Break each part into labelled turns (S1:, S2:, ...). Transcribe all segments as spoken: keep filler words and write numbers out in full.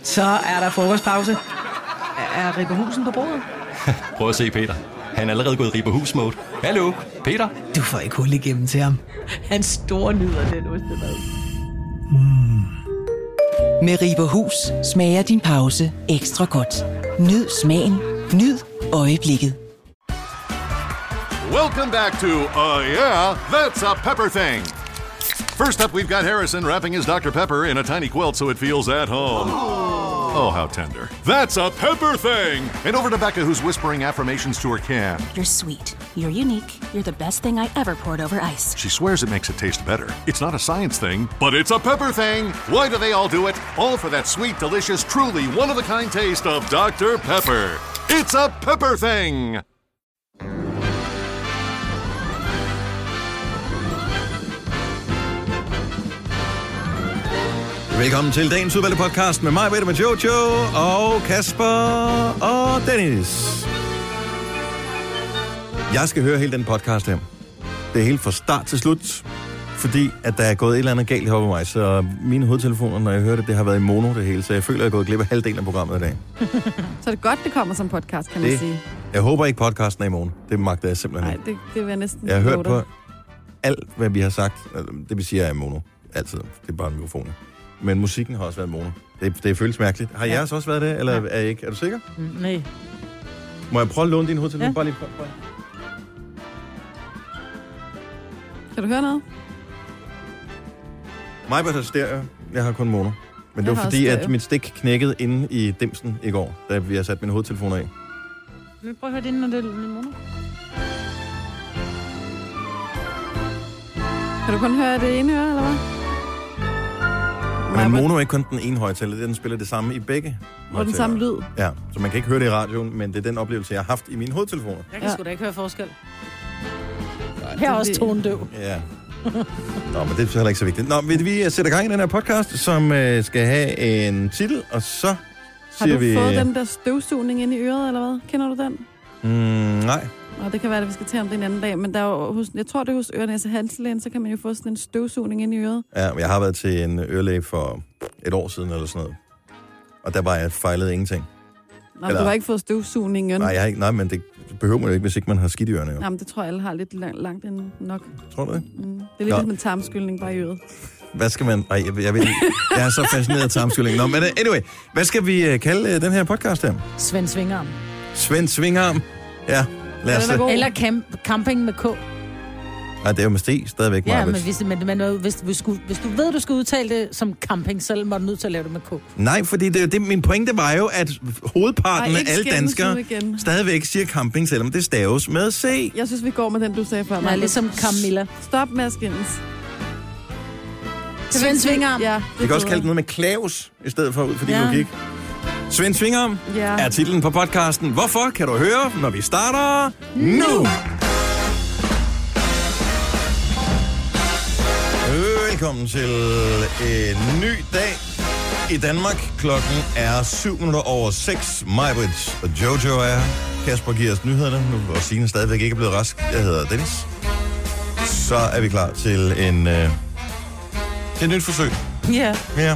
S1: Så er der frokostpause. Er Ribberhusen på bordet?
S2: Prøv at se Peter. Han er allerede gået i Ribberhus-mode. Hallo, Peter?
S1: Du får ikke hul igennem til ham. Han store nyder den ostemad. Mm.
S3: Med Ribberhus smager din pause ekstra godt. Nyd smagen. Nyd øjeblikket.
S4: Welcome back to Uh Yeah, That's a Pepper Thing. First up, we've got Harrison wrapping his Doctor Pepper in a tiny quilt so it feels at home. Oh, how tender. That's a Pepper Thing! And over to Becca, who's whispering affirmations to her can.
S5: You're sweet. You're unique. You're the best thing I ever poured over ice.
S4: She swears it makes it taste better. It's not a science thing, but it's a pepper thing. Why do they all do it? All for that sweet, delicious, truly one-of-a-kind taste of Doctor Pepper. It's a Pepper Thing!
S6: Velkommen til dagens udvalgte podcast med mig, Peter, med Jojo og Kasper og Dennis. Jeg skal høre hele den podcast her. Det er helt fra start til slut, fordi at der er gået et eller andet galt heroppe med mig, så mine hovedtelefoner, når jeg hører det, det har været i mono det hele, så jeg føler, at jeg er gået glip af halvdelen af programmet i dag.
S7: Så er det godt, det kommer som podcast, kan man
S6: det,
S7: sige.
S6: Jeg håber ikke, podcasten er i morgen. Det magter jeg simpelthen
S7: ikke. Nej, det, det vil jeg næsten
S6: Jeg har hørt på alt, hvad vi har sagt. Det vil sige, at jeg er i mono. Altid. Det er bare mikrofonen. Men musikken har også været mono. Det, det føles mærkeligt. Har jeres ja. også været det, eller ja. er I ikke? Er du sikker?
S8: Mm, nej.
S6: Må jeg prøve at låne din hovedtelefon?
S7: Ja.
S6: Bare lige prøv, prøv.
S7: Kan du høre noget?
S6: Mig var stereo. Jeg har kun mono. Men det var fordi, at mit stik knækkede inde i dimsen i går, da vi har sat mine hovedtelefoner af.
S8: Vil du prøve at høre det inden, når det er mono?
S7: Kan du kun høre det ene øre, eller hvad?
S6: Men mono er ikke kun den ene højtaler, det den spiller det samme i begge.
S7: Og den samme lyd.
S6: Ja, så man kan ikke høre det i radioen, men det er den oplevelse, jeg har haft i mine hovedtelefoner.
S8: Jeg kan ja. sgu da ikke høre forskel. Nej, her er også tonedøv.
S6: Ja. Nå, men det er heller ikke så vigtigt. Nå, vil vi sætte gang i den her podcast, som øh, skal have en titel, og så siger vi...
S7: Har du vi, fået den der støvsugning ind i øret, eller hvad? Kender du den?
S6: Mm, nej.
S7: Og det kan være, at vi skal til om det en anden dag, men der er jo hos, jeg tror, det er hos Ørenæse Halslægen, så kan man jo få sådan en støvsugning ind i øret.
S6: Ja, men jeg har været til en ørelæge for et år siden eller sådan noget. Og der var jeg fejlet ingenting.
S7: Nå, eller... du har ikke fået støvsugningen?
S6: Nej, jeg har ikke, nej, men det behøver man jo ikke, hvis ikke man har skidt i ørerne. Jo.
S7: Nej, men det tror jeg, alle har lidt langt, langt ind nok.
S6: Tror du det?
S7: Mm. Det er lidt ligesom en tarmskyldning bare i øret.
S6: Hvad skal man... Ej, jeg, jeg, ved, jeg er så fascineret af tarmskyldning. Nå, men anyway, hvad skal vi kalde den her podcast her?
S8: Svend Svingarm.
S6: Svend Svingarm? Ja, lad os se.
S8: Eller camp, camping med K.
S6: Nej, det er jo med St. stadigvæk.
S8: Ja, men, hvis, men, men hvis, hvis, du, hvis du ved, du skal udtale det som camping, så må du nødt til at lave det med K.
S6: Nej, fordi det, det, min pointe var jo, at hovedparten Ej, af alle danskere stadigvæk siger camping, selvom det staves med C.
S7: Jeg synes, vi går med den, du sagde før.
S8: Ja, ligesom Camilla.
S7: Stop med at skændes.
S8: Svend Svingarm.
S7: Ja,
S6: vi kan også kalde det noget med Klaus, i stedet for ud for din
S8: ja.
S6: logik. Svend Svingarm ja. er titlen på podcasten. Hvorfor kan du høre, når vi starter nu? Velkommen til en ny dag i Danmark. Klokken er syv minutter over seks. Majbrit og Jojo er her. Kasper giver os nyhederne, nu hvor Signe stadigvæk ikke er blevet rask. Jeg hedder Dennis. Så er vi klar til en øh, til et nyt forsøg.
S8: Ja.
S6: Ja.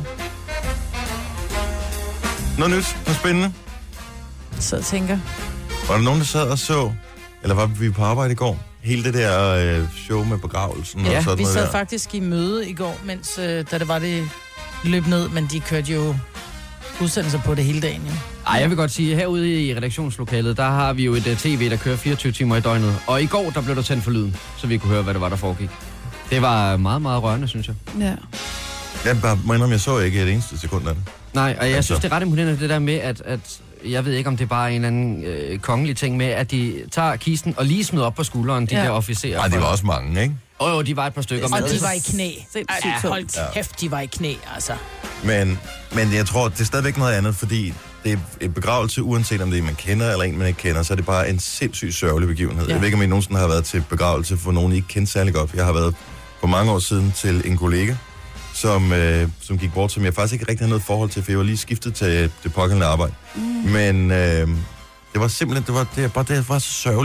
S6: Noget nyt, noget spændende.
S8: Så jeg tænker.
S6: Var der nogen, der sad og så, eller var vi på arbejde i går? Hele det der øh, show med begravelsen
S8: ja,
S6: og sådan
S8: vi
S6: noget
S8: sad
S6: der.
S8: faktisk i møde i går, mens øh, da det var det løb ned, men de kørte jo udsendelser på det hele dagen. Ja.
S9: Ej, jeg vil godt sige, herude i redaktionslokalet, der har vi jo et uh, tv, der kører fireogtyve timer i døgnet. Og i går, der blev der tændt for lyden, så vi kunne høre, hvad det var, der foregik. Det var meget, meget rørende, synes jeg.
S7: Ja.
S6: Jeg bare må indrømme, jeg så ikke et eneste sekund af det.
S9: Nej, og jeg altså. synes, det er ret imponerende, det der med, at, at jeg ved ikke, om det er bare en eller anden øh, kongelig ting med, at de tager kisten og lige smider op på skulderen, de ja. der officerer.
S6: Nej, det var også mange, ikke?
S9: Åh, oh, de var et par stykker.
S8: Og de var i knæ. Ej, hold kæft, de var i knæ, altså.
S6: Men, men jeg tror, det er stadigvæk noget andet, fordi det er et begravelse, uanset om det er, man kender eller en, man ikke kender, så er det bare en sindssygt sørgelig begivenhed. Ja. Jeg ved ikke, om I nogensinde har været til begravelse for nogen, I ikke kendte særlig godt. Jeg har været for mange år siden til en kollega, som, øh, som gik bort, som jeg faktisk ikke rigtig havde noget forhold til, for jeg var lige skiftet til det pågældende arbejde. Mm. Men øh, det var simpelthen, det var, det, bare, det var så sørgeligt.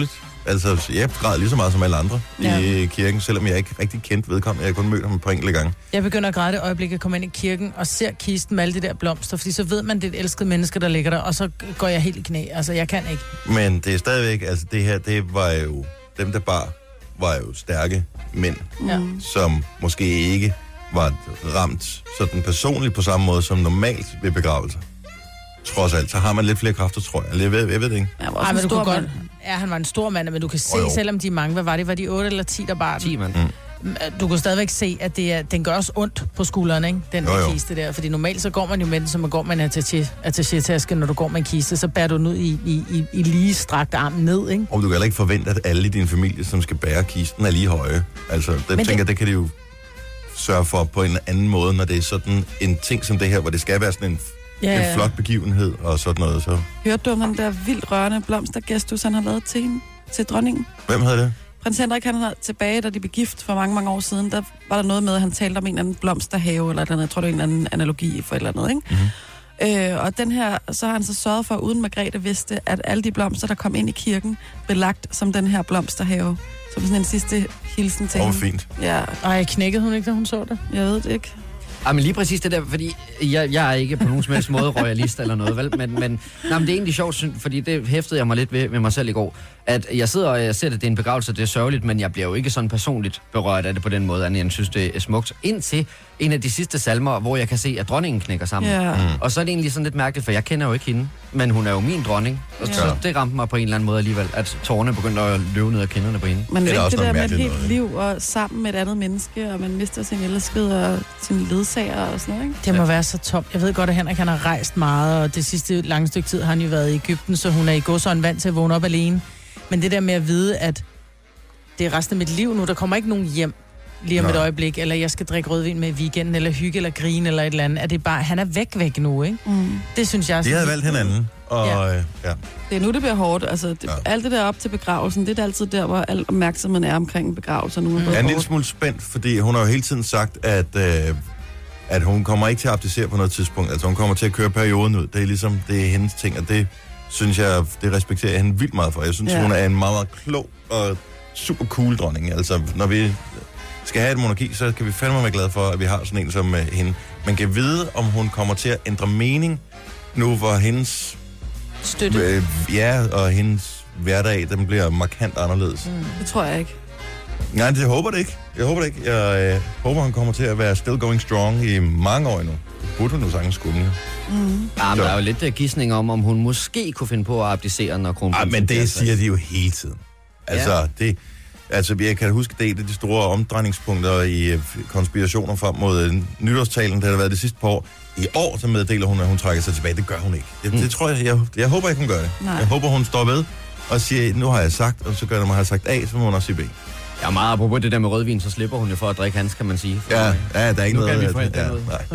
S6: Altså, jeg græd lige så meget som alle andre
S8: Ja.
S6: i kirken, selvom jeg ikke rigtig kendte vedkommende. Jeg har kun mødt ham et par enkelte gange.
S8: Jeg begynder at græde det øjeblik, jeg kommer ind i kirken og ser kisten med alle de der blomster, fordi så ved man, det er et elsket menneske, der ligger der, og så går jeg helt i knæ. Altså, jeg kan ikke.
S6: Men det er stadigvæk, altså det her, det var jo, dem der bar, var jo stærke mænd,
S8: Ja.
S6: som måske ikke var ramt sådan personligt på samme måde som normalt ved begravelser. Trods alt, så har man lidt flere kræfter, tror jeg. Jeg ved, jeg ved det ikke.
S7: Jeg var
S8: Ej,
S7: også
S8: men
S7: en
S8: du
S7: stor
S8: kunne
S7: mand.
S8: godt... Ja, han var en stor mand, men du kan se,
S6: Oh, jo.
S8: selvom de er mange, hvad var det? Var de otte eller ti, der bar den?
S9: ti mand.
S6: Mm.
S8: Du kan stadigvæk se, at det er, den gør også ondt på skulderen, ikke? Den
S6: Jo,
S8: der
S6: jo.
S8: kiste der. Fordi normalt så går man jo med den, som man går med en attaché- attaché-taske, når du går med en kiste, så bærer du den ud i, i, i, i lige strakt arm ned, ikke?
S6: Og du kan heller ikke forvente, at alle i din familie, som skal bære kisten, er lige høje. Altså, det,
S8: det-
S6: tænker, det kan de jo sørge for på en anden måde, når det er sådan en ting som det her, hvor det skal være sådan en,
S8: Ja,
S6: en
S8: ja.
S6: flot begivenhed og sådan noget. Så.
S7: Hørte du om den der vildt rørende blomstergestus, han har lavet til hende, til dronningen?
S6: Hvem havde det?
S7: Prins Henrik, han havde tilbage, da de blev gift for mange, mange år siden, der var der noget med, at han talte om en eller anden blomsterhave, eller et eller andet. Jeg tror, det er en eller anden analogi for et eller andet, ikke? Mm-hmm. Øh, og den her, så har han så sørget for, uden Margrethe vidste, at alle de blomster, der kom ind i kirken, blev lagt som den her blomsterhave. Som sådan en sidste hilsen til
S6: Åh,
S7: hende.
S6: fint.
S7: Ja,
S8: Ej, knækkede hun ikke, da hun så det?
S7: jeg ved det ikke.
S9: Ja, men lige præcis det der, fordi jeg, jeg er ikke på nogen som helst måde royalist eller noget, vel? Men, men, nej, men det er egentlig sjovt, syn- fordi det hæftede jeg mig lidt ved med mig selv i går, at jeg sidder og jeg ser, at det er en begravelse, det er sørgeligt, men jeg bliver jo ikke sådan personligt berørt af det på den måde, at jeg synes, det er smukt. Indtil en af de sidste salmer, hvor jeg kan se, at dronningen knækker sammen.
S7: Ja. Mm.
S9: Og så er det egentlig sådan lidt mærkeligt, for jeg kender jo ikke hende, men hun er jo min dronning. Og
S7: Ja.
S9: så det ramte mig på en eller anden måde alligevel, at tårerne begyndte at løbe ned af kinderne på hende.
S7: Men
S6: Det er
S7: det,
S6: også
S7: det der
S6: noget
S7: med et
S6: mærkeligt
S7: helt
S6: noget,
S7: liv og sammen med et andet menneske, og man mister sin elskede og sin ledsager og sådan noget, ikke?
S8: Det må være så tomt. Jeg ved godt, at Henrik han har rejst meget, og det sidste lange stykke tid har han jo været i Egypten, så hun er i godsøjne vant til at vågne op alene. Men det der med at vide, at det er resten af mit liv nu, der kommer ikke nogen hjem lige om
S6: Nej.
S8: et øjeblik, eller jeg skal drikke rødvin med i weekenden, eller hygge, eller grine, eller et eller andet. At det bare, han er væk væk nu, ikke?
S7: Mm.
S8: Det synes jeg er
S6: De
S8: sådan
S6: havde
S8: lidt-
S6: valgt hinanden, og
S8: Ja.
S6: ja. ja.
S7: Det er nu, det bliver hårdt. Altså, det,
S6: Ja.
S7: ja. alt det der op til begravelsen, det er altid der, hvor al opmærksomheden er omkring begravelser nu.
S6: Jeg er en lille smule spændt, fordi hun har jo hele tiden sagt, at, øh, at hun kommer ikke til at abdicere på noget tidspunkt. Altså hun kommer til at køre perioden ud. Det er ligesom, det er hendes ting, og det synes jeg, det respekterer jeg hende vildt meget for. Jeg synes,
S7: Ja.
S6: ja. hun er en meget, meget klog og super cool dronning. Altså, når vi skal have et monarki, så kan vi fandme være glade for, at vi har sådan en som uh, hende. Man kan vide, om hun kommer til at ændre mening nu, hvor hendes
S8: Støtte.
S6: øh, ja, og hendes hverdag, den bliver markant anderledes. Mm.
S7: Det tror jeg ikke.
S6: Nej, det håber det ikke. Jeg håber det ikke. Jeg øh, håber, han kommer til at være still going strong i mange år endnu. Det burde hun nu sagtens kunne. Ja.
S7: Mm.
S9: Ja, men
S6: Jo.
S9: der er jo lidt uh, gisning om, om hun måske kunne finde på at abdicere, når
S6: Ah,
S9: kronprinsen
S6: men
S9: bliver
S6: det
S9: tres.
S6: siger de jo hele tiden. Altså, ja. det, altså jeg kan huske, det er et af de store omdrejningspunkter i øh, konspirationer frem mod øh, nytårstalen, der har været det sidste par år. I år, så meddeler hun, at hun trækker sig tilbage. Det gør hun ikke. Det, mm. det tror jeg, jeg, jeg håber ikke, hun gør det.
S7: Nej.
S6: Jeg håber, hun står ved og siger, nu har jeg sagt, og så gør det, man har sagt A, så må hun også sige B.
S9: Ja, meget apropos det der med rødvin, så slipper hun jo for at drikke hans, kan man sige. For,
S6: Ja, ja, der er ikke
S9: Nu kan
S6: noget...
S9: vi få
S6: ja,
S9: hende
S6: ja,
S9: derud.
S6: nej.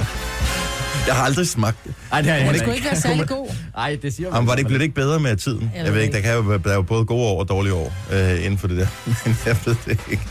S6: Jeg har aldrig smagt det.
S9: Ej, det er
S8: Hun
S9: jeg
S8: skulle ikke være særlig god.
S9: Nej, det siger
S6: Jamen, var det ikke, blev det ikke bedre med tiden?
S8: Jeg
S6: Jeg,
S8: ved
S6: ved ikke, der,
S8: ikke.
S6: kan jo, der er jo både gode år og dårlige år øh, inden for det der. Men jeg ved det ikke.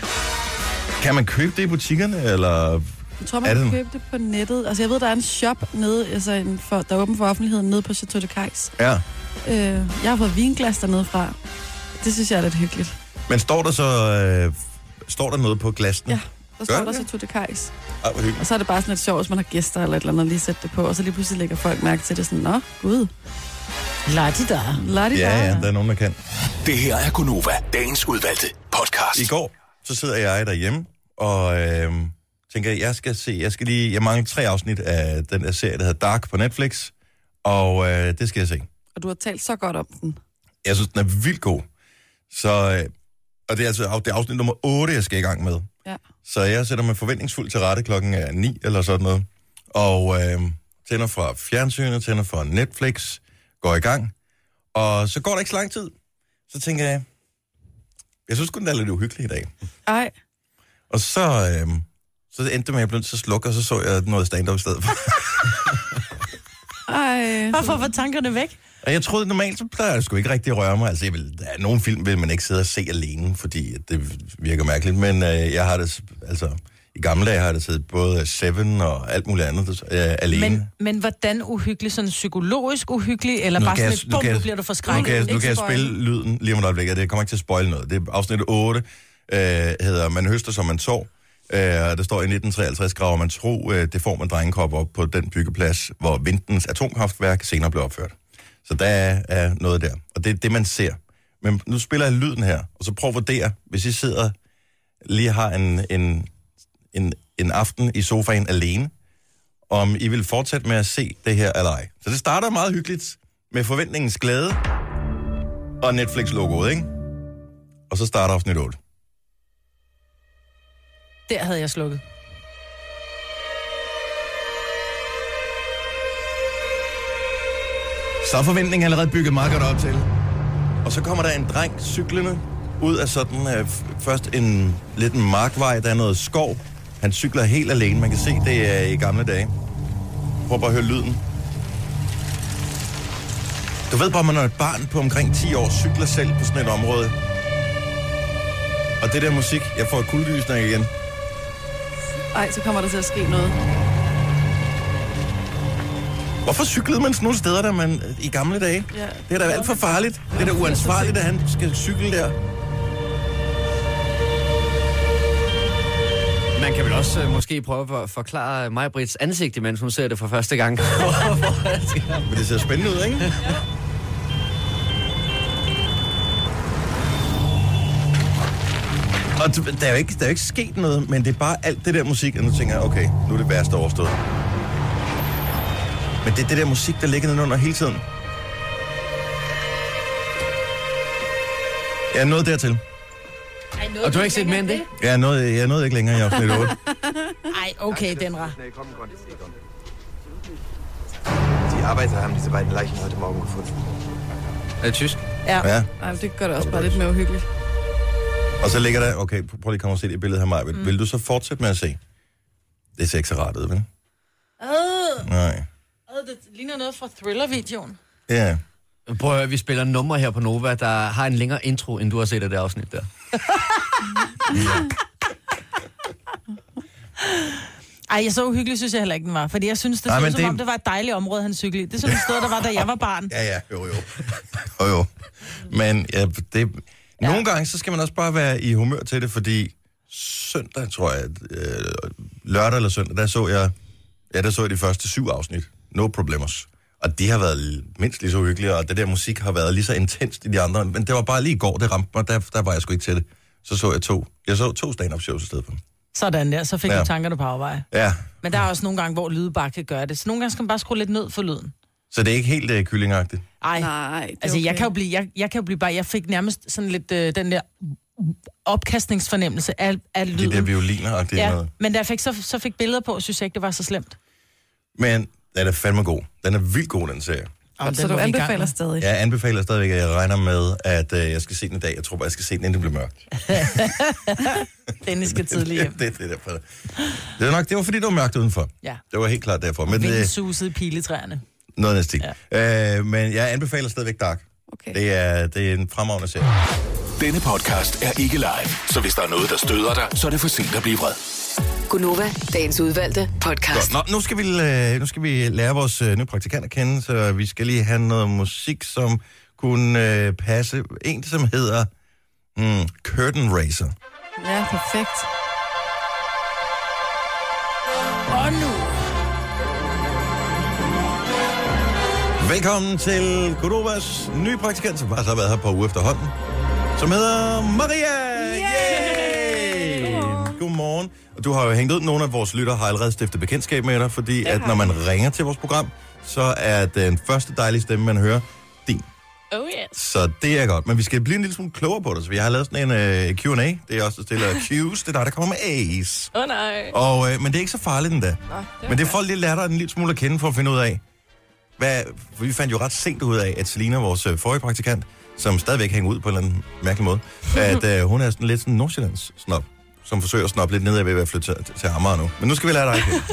S6: Kan man købe det i butikkerne, eller...
S7: Jeg tror,
S6: Er
S7: man
S6: det
S7: kan
S6: nu?
S7: købe det på nettet. Altså, jeg ved, der er en shop nede, altså, en for, der er åben for offentligheden nede på Chateau de Cais.
S6: Ja.
S7: Øh, jeg har fået vinglas dernede fra. Det synes jeg er lidt hyggeligt.
S6: Men står der så... Øh, står der noget på glassene?
S7: Ja, der står
S6: Gør
S7: der
S6: det?
S7: Chateau de Cais.
S6: Ej, hvor hyggeligt.
S7: Og så er det bare sådan lidt sjovt, hvis man har gæster eller et eller andet, lige sætte det på. Og så lige pludselig lægger folk mærke til det sådan, nå, gud.
S8: Lad de der.
S7: Lad de
S6: Ja,
S7: der.
S6: ja, der er nogen, der kan.
S10: Det her er Gonova, dagens udvalgte podcast.
S6: I går, så sidder jeg derhjemme, og øh, tænker, jeg skal se... Jeg skal lige... Jeg mangler tre afsnit af den der serie, der hedder Dark på Netflix. Og øh, det skal jeg se.
S7: Og du har talt så godt om den.
S6: Jeg synes, den er vildt god. Så, øh, og det er altså af- det er afsnit nummer otte, jeg skal i gang med.
S7: Ja.
S6: Så jeg sætter mig forventningsfuldt til rette klokken er ni eller sådan noget. Og øh, tænder fra fjernsynet, tænder fra Netflix, går i gang. Og så går der ikke så lang tid. Så tænker jeg, jeg synes kun, den er lidt uhyggelig i dag.
S7: Ej,
S6: Og så, øh, så endte det med, at jeg blev nødt til at slukke, og så så jeg noget stand-up i stedet for.
S7: ej.
S8: Hvorfor var tankerne væk?
S6: Og jeg troede normalt, så plejer jeg sgu ikke rigtig at røre mig. Altså, jeg vil, der er nogle film, vil man ikke sidde og se alene, fordi det virker mærkeligt. Men øh, jeg har det, s- altså, I gamle dage har det siddet både Seven og alt muligt andet øh, alene.
S8: Men, men hvordan uhyggelig? Sådan psykologisk uhyggelig? Eller
S6: Nu
S8: bare
S6: kan
S8: sådan
S6: jeg-
S8: et
S6: nu
S8: bum,
S6: kan
S8: nu
S6: jeg-
S8: bliver du
S6: Nu
S8: forskrækket?
S6: kan jeg, nu
S8: Ikke
S6: kan jeg
S8: spoil.
S6: spille lyden lige om et øjeblik, og det kommer ikke til at spoile noget. Det er afsnit otte, øh, hedder Man høster, som man sår. Øh, der står i nitten treoghalvtreds graver man tro, øh, det får man drengekrop op på den byggeplads, hvor Vindens atomkraftværk senere blev opført. Så der er, er noget der, og det er det, man ser. Men nu spiller jeg lyden her, og så prøv at vurdere, hvis I sidder lige har en, en, en, en aften i sofaen alene, om I vil fortsætte med at se det her eller ej. Så det starter meget hyggeligt med forventningens glæde og Netflix-logoet, ikke? Og så starter afsnit otte.
S8: Der havde jeg slukket.
S6: Så er forventningen allerede bygget meget godt op til. Og så kommer der en dreng cyklende ud af sådan, øh, f- først en lidt en markvej, der er noget skov. Han cykler helt alene, man kan se det er i gamle dage. Prøv bare at høre lyden. Du ved bare, man er et barn på omkring ti år, cykler selv på sådan et område. Og det der musik, jeg får kuldegysninger igen.
S7: Ej, så kommer der til at ske noget.
S6: Hvorfor cyklede man sådan nogle steder, der man i gamle dage?
S7: Ja.
S6: Det er da alt for farligt. Det er da uansvarligt, at han skal cykle der.
S9: Man kan vel også øh, måske prøve at forklare Maj-Brits ansigt, imens hun ser det for første gang.
S6: Men det ser spændende ud, ikke? Og der er, jo ikke, der er jo ikke sket noget, men det er bare alt det der musik, og nu tænker jeg, okay, nu er det værste overstået. Men det er det der musik, der ligger nedenunder hele tiden. Jeg er nået dertil.
S8: Ej,
S9: Og du har ikke set mere end det?
S6: Jeg er nået, jeg er nået ikke længere i afsnit otte.
S8: Ej, okay, Denra.
S11: Die Arbeiter haben diese beiden Leichen heute Morgen gefunden.
S9: Er det tysk?
S8: Ja.
S6: Ja.
S7: Ej, det gør det også bare lidt mere uhyggeligt.
S6: Og så ligger der, okay, prøv lige at komme og se det i billedet her, Maja. Mm. Vil du så fortsætte med at se? Det ser ikke så rart ud, vel?
S8: Øh,
S6: Nej.
S8: øh, det ligner noget fra Thriller-videoen.
S6: Ja.
S9: Prøv at høre, vi spiller numre her på Nova, der har en længere intro, end du har set af det afsnit der.
S8: Ej, jeg så uhyggelig, synes jeg heller ikke, den var. Fordi jeg synes, det
S6: Nej,
S8: så
S6: men
S8: som
S6: det-
S8: om, det var et dejligt område, han cyklede i. Det er sådan et sted, der var, da jeg var barn.
S6: Ja, ja, jo, jo. Jo, jo. Men ja, det, ja. Nogle gange, så skal man også bare være i humør til det, fordi søndag, tror jeg, øh, lørdag eller søndag, der så jeg, ja, der så jeg de første syv afsnit. No Problemos. Og de har været mindst lige så hyggelige, og det der musik har været lige så intenst i de andre. Men det var bare lige i går, det ramte mig, der, der var jeg sgu ikke til det. Så så jeg to. Jeg så to stand-up shows i stedet for.
S8: Sådan der, så fik
S6: Ja.
S8: ja. du tankerne på afveje.
S6: Ja,
S8: Men der er også nogle gange, hvor lyde bare kan gøre det. Så nogle gange skal man bare skrue lidt ned for lyden.
S6: så det er ikke helt uh, kyllingagtigt.
S8: Ej,
S7: Nej, det er
S8: altså
S7: okay.
S8: jeg kan jo blive, jeg, jeg kan jo blive bare, jeg fik nærmest sådan lidt øh, den der opkastningsfornemmelse af, af lyden.
S6: De der violiner-agtige
S8: ja,
S6: noget.
S8: men da jeg fik, så, så fik billeder på, synes jeg ikke, det var så slemt.
S6: Men den er fandme god. Den er vildt god, den serie.
S8: Og
S7: Så du anbefaler stadig?
S6: Jeg anbefaler stadigvæk, at jeg regner med, at øh, jeg skal se den i dag. Jeg tror bare, jeg skal se den, inden det bliver mørkt.
S8: Dennis skal tidligt hjem.
S6: det, det, det, derfor. Det var nok, det var fordi, det var mørkt udenfor.
S8: Ja.
S6: Det var helt klart derfor. Men det,
S8: Vindsuset i piletræerne.
S6: noget næste ja. øh, Men jeg anbefaler stadigvæk Dark.
S7: Okay.
S6: Det er, det er en fremragende serie.
S10: Denne podcast er ikke live, så hvis der er noget, der støder dig, så er det for sent at blive vred.
S12: Gunova, dagens udvalgte podcast.
S6: Godt. Nå, nu skal vi, øh, nu skal vi lære vores øh, nye praktikant at kende, så vi skal lige have noget musik, som kunne øh, passe. En, som hedder mm, Curtain Raiser.
S7: Ja, perfekt.
S8: Og nu.
S6: Velkommen til Godovas nye praktikant, som faktisk har været her på uge efterhånden, som hedder Maria! Yay! Godmorgen. Og du har jo hængt ud, nogle af vores lyttere har allerede stiftet bekendtskab med dig, fordi at når man ringer til vores program, så er den første dejlige stemme, man hører, din.
S8: Oh yes.
S6: Så det er godt. Men vi skal blive en lille smule klogere på det, så vi har lavet sådan en uh, Q and A. Det er også, der stiller Q's. Det er dig, der kommer med A's.
S8: Åh oh, nej.
S6: Og, uh, men det er ikke så farligt endda. Men det er for lige at lære dig en lille smule at kende, for at finde ud af, hvad, for vi fandt jo ret sent ud af, at Selina, vores uh, forrige praktikant, som stadigvæk hænger ud på en eller anden mærkelig måde, at uh, hun er sådan lidt sådan en Nordsjællands snop, som forsøger at snoppe lidt nedad ved at flytte til, til Amager nu. Men nu skal vi lære dig at kende.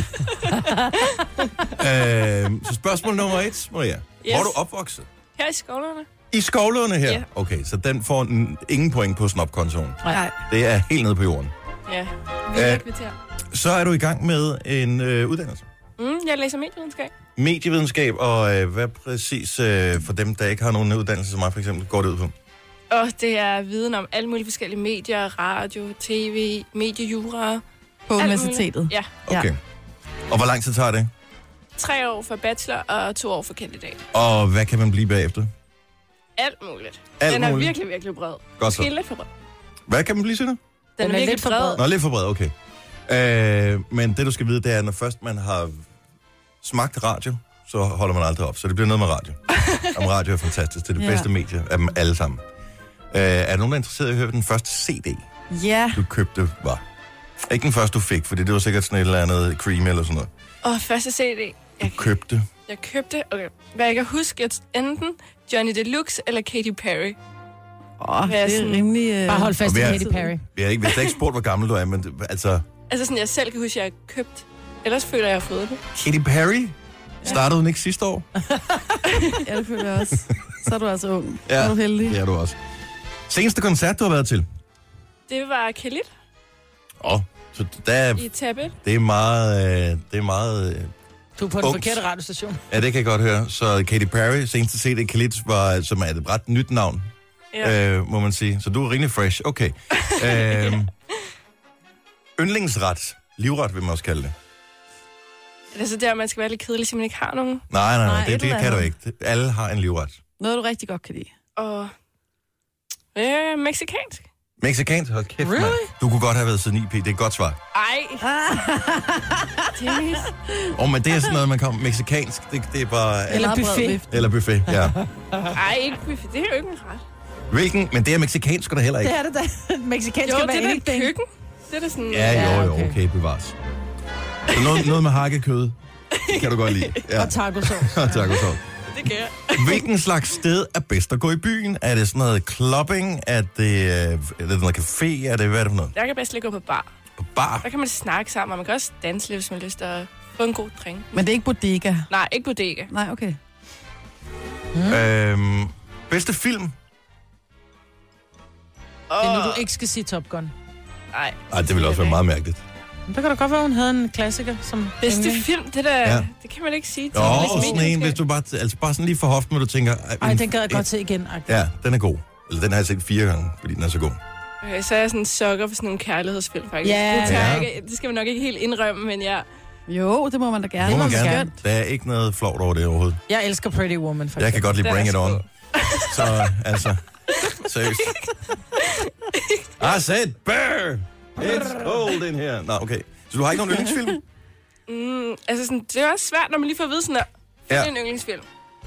S6: uh, så spørgsmål nummer et, Maria. Yes. Hvor er du opvokset?
S13: Her i Skovlerne.
S6: I Skovlerne her?
S13: Ja.
S6: Okay, så den får en, ingen point på snopkontoen.
S13: Nej.
S6: Det er helt nede på jorden.
S13: Ja, vi
S6: Øh,
S13: er kvarter.
S6: Så er du i gang med en øh, uddannelse.
S13: Mm, jeg læser medievidenskab.
S6: Medievidenskab, og øh, hvad præcis øh, for dem, der ikke har nogen uddannelse som mig for eksempel, går det ud på?
S13: Og det er viden om alle mulige forskellige medier, radio, tv, mediejura.
S7: På universitetet?
S13: Ja.
S6: Okay. Og hvor lang tid tager det?
S13: Tre år for bachelor og to år for kandidat.
S6: Og hvad kan man blive bagefter?
S13: Alt muligt.
S6: Alt
S13: Den er
S6: muligt.
S13: virkelig, virkelig bred.
S6: Godt så.
S13: Måske lidt for bred.
S6: Hvad kan man blive, siger du?
S13: Den,
S8: Den
S13: er,
S8: er
S13: virkelig
S8: lidt for
S13: bred.
S8: bred.
S6: Nå, lidt for bred, okay. Øh, men det, du skal vide, det er, at når først man har smagt radio, så holder man aldrig op. Så det bliver noget med radio. Om radio er fantastisk. Det er det
S7: Ja.
S6: bedste medie af dem alle sammen. Øh, er der nogen, der er interesseret i at høre den første C D,
S7: Ja.
S6: du købte, var? Ikke den første, du fik, fordi det var sikkert sådan et eller andet cream eller sådan noget.
S13: Og første C D. Jeg,
S6: Købte.
S13: jeg købte, okay. Hvad jeg kan huske, at enten Johnny Deluxe eller Katy Perry.
S7: Åh, oh, det er
S13: sådan-
S7: rimelig... Øh...
S8: Bare hold fast
S6: Og
S8: i
S6: vi er-
S8: Katy Perry.
S6: Jeg har ikke, hvis jeg ikke spurgt, hvor gammel du er, men det- altså...
S13: Altså sådan, jeg selv kan huske, at jeg har købt. Ellers føler jeg, at jeg har fået det.
S6: Katy Perry? Startede hun ikke sidste år?
S7: Ja, det føler jeg også. Så er du altså ung.
S6: Ja,
S7: er du heldig.
S6: det er du også. Seneste koncert, du har været til?
S13: Det var Khalid
S6: Åh, oh, så der er,
S13: i Tabet.
S6: det er meget... Øh, det er meget øh,
S8: Du er på den
S6: Ungt.
S8: forkerte radiostation.
S6: ja, det kan jeg godt høre. Så Katy Perry, seneste C D, Khalid, var, som er et ret nyt navn,
S13: Ja.
S6: øh, må man sige. Så du er rimelig fresh. Okay. øh, yndlingsret. Livret, vil man også kalde det.
S13: Er det så der, man skal være lidt kedelig, så man ikke har nogen?
S6: Nej, nej, nej,
S7: Nej,
S6: det,
S7: et
S6: det
S7: eller
S6: kan du
S7: andet.
S6: ikke. Det- Alle har en livret.
S7: Noget, du rigtig godt kan lide.
S13: Og øh, mexikansk.
S6: Mexikansk? Hold kæft,
S8: Really?
S6: mand. Du kunne godt have været siden I P. Det er et godt svar.
S13: Ej. Dennis.
S6: Og men det er sådan noget, man kommer... Mexikansk, det, det er bare...
S8: Eller
S7: Meget bred
S8: buffet.
S7: vifte.
S6: Eller buffet, ja.
S13: Ej, ikke buffet. Det er jo ikke en ret.
S6: Hvilken? Men det er mexikansk da heller ikke.
S8: Det er det da. Mexikansk
S13: Jo,
S8: kan
S13: det
S8: være
S13: er
S8: anything.
S13: køkken. Det er da sådan...
S6: Ja, jo, jo,
S8: okay.
S6: okay, bevares. Så noget, noget med hakkekød, det kan du godt lide. Ja.
S8: Og tacosauce.
S6: Og tacosauce.
S13: Det kan jeg.
S6: Hvilken slags sted er bedst at gå i byen? Er det sådan noget clubbing? Er det, øh, er det noget café? Er det, hvad er det for noget?
S13: Jeg kan bedst lige gå på bar.
S6: På bar?
S13: Der kan man snakke sammen, og man kan også danse lidt, hvis man har lyst til at få en god drink.
S7: Men det er ikke bodega.
S13: Nej, ikke bodega.
S7: Nej, okay.
S6: Mm. Øhm, bedste film?
S8: Det er nu, du ikke skal sige Top Gun.
S13: Nej.
S6: Ej, det ville også være meget mærkeligt.
S8: Men der kan da godt være, hun havde en klassiker som
S13: Bedste
S8: yndling.
S13: film, det der,
S6: Ja.
S13: ja. det kan man ikke sige til
S6: Åh,
S13: en
S6: sådan en,
S13: medievidenskab.
S6: hvis du bare, altså bare sådan lige for hoften, hvor du tænker...
S8: Ej, den gad jeg godt se igen. Agtigt.
S6: Ja, den er god. Eller den har jeg set fire gange, fordi den er så god.
S13: Okay, så er jeg sådan en sukker for sådan nogle kærlighedsfilm, faktisk.
S8: Ja.
S13: Det, tager
S6: Ja.
S13: jeg ikke, det skal man nok ikke helt indrømme, men jeg...
S7: Jo, det må man da gerne.
S6: Det må man
S8: man
S6: gerne. Der er ikke noget flovt over det overhovedet.
S8: Jeg elsker Pretty Woman, for
S6: Jeg kan godt lide
S13: Den er
S6: Bring It
S13: sgu
S6: On.
S13: god.
S6: Så altså, seriøst. I said bear! It's cold in here. Nå, okay. Så du har ikke nogen yndlingsfilm?
S13: Mm, altså sådan, det er også svært, når man lige får at vide sådan der.
S6: Ja.
S13: Ja. Det er en yndlingsfilm.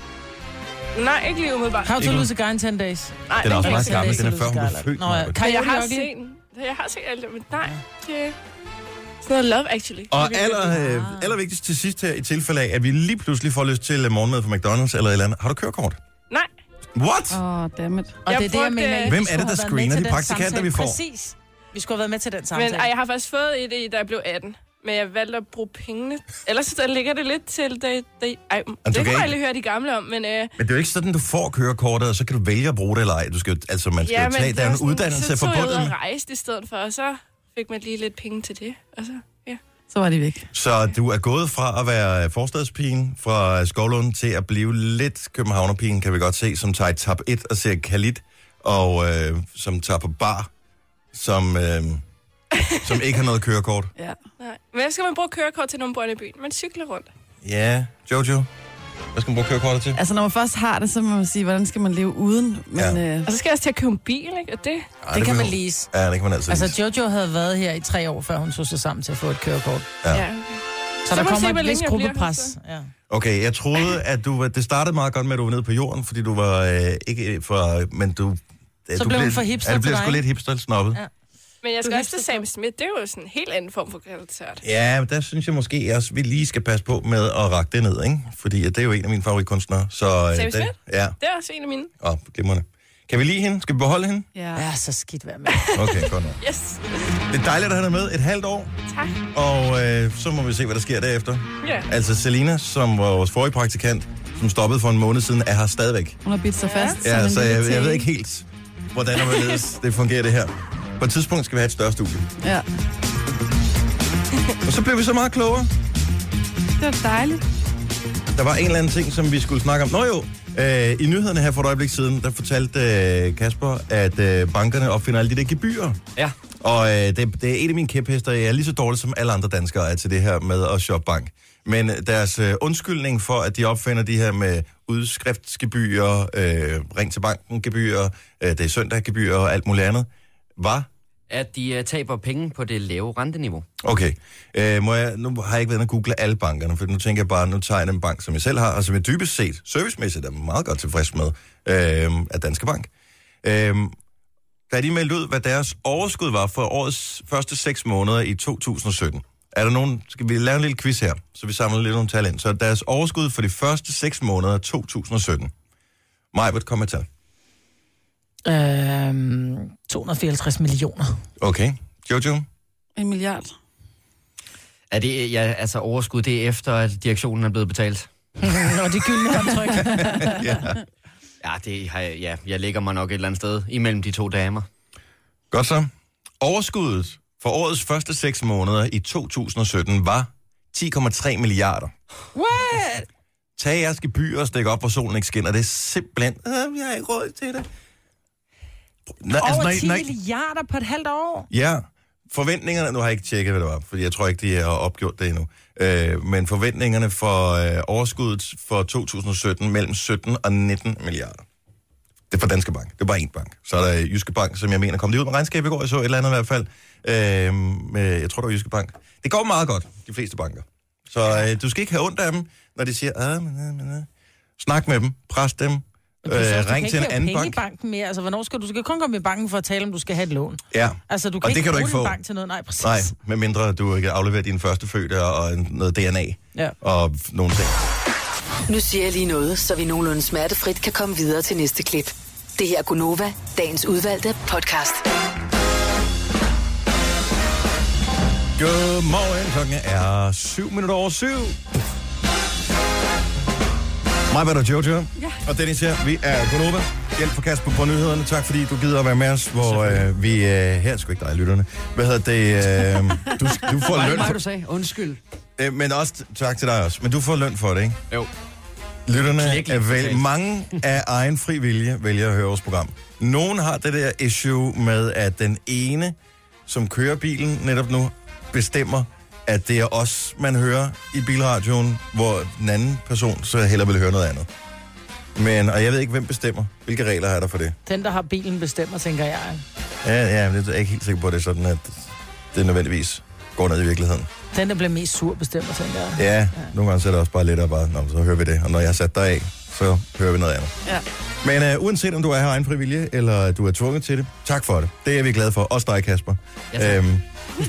S13: Nej, ikke lige umiddelbart.
S8: How to
S6: Ikke
S8: Lose a Guy in ten days.
S13: Nej,
S6: Den er også
S13: kan
S6: meget
S13: jeg
S6: gammel.
S13: ikke
S6: Den er før hun blev
S8: Scarlett.
S6: født.
S8: Nå, ja.
S6: Maja.
S8: Kan
S13: se.
S8: jeg
S13: Jeg har
S8: Rocky?
S13: set den. Jeg har set alt det, men nej. Det er sådan noget Love Actually.
S6: Og
S13: Det er virkelig-
S6: aller, øh, allervigtigst til sidst her, i tilfælde af, at vi lige pludselig får lyst til øh, morgenmad fra McDonald's eller et eller andet. Har du kørekort?
S13: Nej.
S6: What?
S7: Åh, oh, dammit.
S8: Og
S13: Jeg
S8: det er det, jeg
S13: brugte-
S8: mener. I
S6: Hvem
S8: skulle
S6: er det,
S8: have
S6: der
S8: været
S6: screener
S8: med til
S6: de
S8: den
S6: praktikanter,
S8: samtale.
S6: vi får?
S8: Præcis. Vi skulle have været med til den samtale.
S13: Men ej, jeg har faktisk fået et, i, da jeg blev atten. Men jeg valgte at bruge pengene. Ellers så ligger det lidt til... Det, det, ej,
S6: du
S13: det
S6: kan
S13: kan jeg
S6: ikke-
S13: lige høre de gamle om, men... Øh,
S6: Men det er jo ikke sådan, du får kørekortet, og så kan du vælge at bruge det eller ej. Du skal, jo- altså, man skal
S13: ja,
S6: jo tage,
S13: men
S6: der er
S13: var
S6: en
S13: sådan-
S6: uddannelse
S13: så tog jeg ud
S6: forbundet
S13: og
S6: med.
S13: rejste i stedet for, og så fik man lige lidt penge til det. Og så, ja.
S7: Så var de væk.
S6: Så du er gået fra at være forstadspigen fra Skovlund til at blive lidt københavnerpigen, kan vi godt se, som tager et tab et og ser Khalid, og øh, som tager på bar, som, øh, som ikke har noget kørekort.
S13: Ja. Nej. Men hvad skal man bruge kørekort til, når man bor inde i byen? Man cykler rundt.
S6: Ja, Jojo, hvad skal man bruge kørekortet til?
S7: Altså, når man først har det, så må man sige, hvordan skal man leve uden? Men,
S6: Ja.
S7: øh,
S13: Og så skal jeg også til at købe en bil, ikke? Og det...
S6: Ej,
S8: det kan man
S6: behøver-
S8: lease.
S6: Ja, det kan man altid lease.
S8: Altså, Jojo havde været her i tre år, før hun tog sig sammen til at få et kørekort.
S6: Ja.
S13: Ja, okay.
S8: Så,
S13: Så
S8: der
S13: må vi se,
S8: kommer
S13: hvor
S8: et vis
S13: længe jeg bliver
S8: gruppepres.
S13: her,
S8: Ja.
S6: Okay, jeg troede, at du var, det startede meget godt med, at du var nede på jorden, fordi du var øh, ikke for, men du...
S8: Så
S6: du
S8: blev hun for hipster
S6: Ja, du
S8: til
S6: blev
S8: dig,
S6: sgu lidt
S8: ikke?
S6: hipster-snobbet.
S8: Ja.
S13: Men jeg
S8: Du
S13: skal
S8: er
S13: også til
S8: hipster.
S13: Sam Smith. Det er jo sådan en helt anden form for koncert.
S6: Ja, men der synes jeg måske også, vi lige skal passe på med at rakke det ned, ikke? Fordi at det er jo en af mine favoritkunstnere. Så, øh,
S13: Sam
S6: det,
S13: Smith?
S6: ja,
S13: Det er også en af mine.
S6: åh, glimrende. Kan vi lide hende? Skal vi beholde hende?
S7: ja.
S8: Ja, så skidt vær med.
S6: Okay, godt nok.
S13: Yes.
S6: Det er dejligt at have dig med et halvt år,
S13: Tak.
S6: og øh, så må vi se, hvad der sker derefter.
S13: Ja.
S6: Altså, Selina, som var vores forrige praktikant, som stoppede for en måned siden, er her stadigvæk.
S7: Hun har bidt sig fast. som
S6: Ja,
S7: en
S6: så
S7: lille
S6: jeg, jeg
S7: tæge.
S6: ved ikke helt, hvordan og hvorledes det fungerer det her. På et tidspunkt skal vi have et større studie.
S7: Ja.
S6: Så blev vi så meget klogere.
S7: Det var dejligt.
S6: Der var en eller anden ting, som vi skulle snakke om. Nå jo, øh, i nyhederne her for et øjeblik siden, der fortalte øh, Kasper, at øh, bankerne opfinder alle de der gebyrer.
S9: Ja.
S6: Og øh, det, det er en af mine kæphester. Jeg er lige så dårlig som alle andre danskere er til det her med at shoppe bank. Men deres øh, undskyldning for, at de opfinder de her med udskriftsgebyrer, øh, ring til banken gebyrer, øh, det er søndaggebyrer og alt muligt andet, var...
S9: At de uh, taber penge på det lave renteniveau.
S6: Okay. Øh, må jeg, nu har jeg ikke været inde og google alle bankerne, for nu tænker jeg bare, nu tager jeg en bank, som jeg selv har, og som jeg dybest set, servicemæssigt er meget godt tilfreds med, øh, af Danske Bank. Øh, da de meldte ud, hvad deres overskud var for årets første seks måneder i to tusind og sytten. Er der nogen, skal vi lave en lille quiz her, så vi samler lidt nogle tal ind. Så deres overskud for de første seks måneder af to tusind og sytten. Majbert, kom med tal.
S8: Øhm, to hundrede og fireoghalvtreds millioner.
S6: Okay. Jojo?
S7: En milliard.
S9: Er det, ja, altså overskud, det er efter, at direktionen er blevet betalt?
S8: Og det gyldne håndtryk.
S6: Ja.
S9: Ja, det har jeg, ja, jeg ligger mig nok et eller andet sted imellem de to damer.
S6: Godt så. Overskuddet for årets første seks måneder i to tusind og sytten var ti komma tre milliarder.
S8: What?
S6: Tag jeres gebyr og stik op, hvor solen ikke skinner. Det er simpelthen... Øh, jeg har ikke råd til det. Nå,
S8: Over
S6: altså, når,
S8: ti
S6: når,
S8: milliarder på et halvt år?
S6: Ja, forventningerne... Nu har jeg ikke tjekket, hvad det var, for jeg tror ikke, de har opgjort det endnu. Øh, men forventningerne for øh, overskuddet for to tusind og sytten mellem sytten og nitten milliarder. Det er for Danske Bank. Det er bare én bank. Så er der Jyske Bank, som jeg mener kom lige ud med regnskab i går. Jeg så et eller andet i hvert fald. Øh, med, jeg tror, det var Jyske Bank. Det går meget godt, de fleste banker. Så øh, du skal ikke have ondt af dem, når de siger... Ah, men, men, men. Snak med dem. Pres dem. Øh, ring til en anden bank.
S8: I banken mere. Altså, hvornår skal du? Du skal kun komme i banken for at tale, om du skal have et lån.
S6: Ja,
S8: altså, du kan
S6: og
S8: ikke
S6: det kan du ikke få.
S8: bank til noget. Nej, præcis.
S6: Nej, medmindre du ikke afleverer dine første fødte og noget D N A.
S8: Ja.
S6: Og nogle ting.
S12: Nu siger jeg lige noget, så vi nogenlunde smertefrit kan komme videre til næste klip. Det her er Gunova, dagens udvalgte podcast.
S6: Godmorgen, klokken er syv minutter over syv. Mig, hvad der Jojo, ja. Og Dennis her. Vi er Gunova. Hjælp for Kasper på nyhederne. Tak fordi du gider at være med os, hvor øh, vi... Øh, her skal ikke dig, lytterne. Hvad hedder det? Øh, du, du får løn for...
S9: Mig, du sagde. Undskyld.
S6: Øh, men også tak til dig også. Men du får løn for det, ikke?
S9: Jo.
S6: Lytterne er vel... Mange af egen fri vilje vælger at høre vores program. Nogen har det der issue med, at den ene, som kører bilen netop nu, bestemmer, at det er os, man hører i bilradioen, hvor den anden person så hellere vil høre noget andet. Men, og jeg ved ikke, hvem bestemmer. Hvilke regler er der for det?
S8: Den, der har bilen, bestemmer, tænker jeg.
S6: Ja, ja, men det er jeg ikke helt sikker på, at det er sådan, at det nødvendigvis går ned i virkeligheden.
S8: Den, der bliver mest sur, bestemmer, tænker jeg.
S6: Ja, ja. Nogle gange så er det også bare lettere bare, nå, så hører vi det. Og når jeg har sat dig af, så hører vi noget andet.
S7: Ja.
S6: Men uh, uanset om du er her egen frivillige, eller du er tvunget til det, tak for det. Det er vi glade for. Også dig, Kasper.
S9: Ja,
S6: øhm,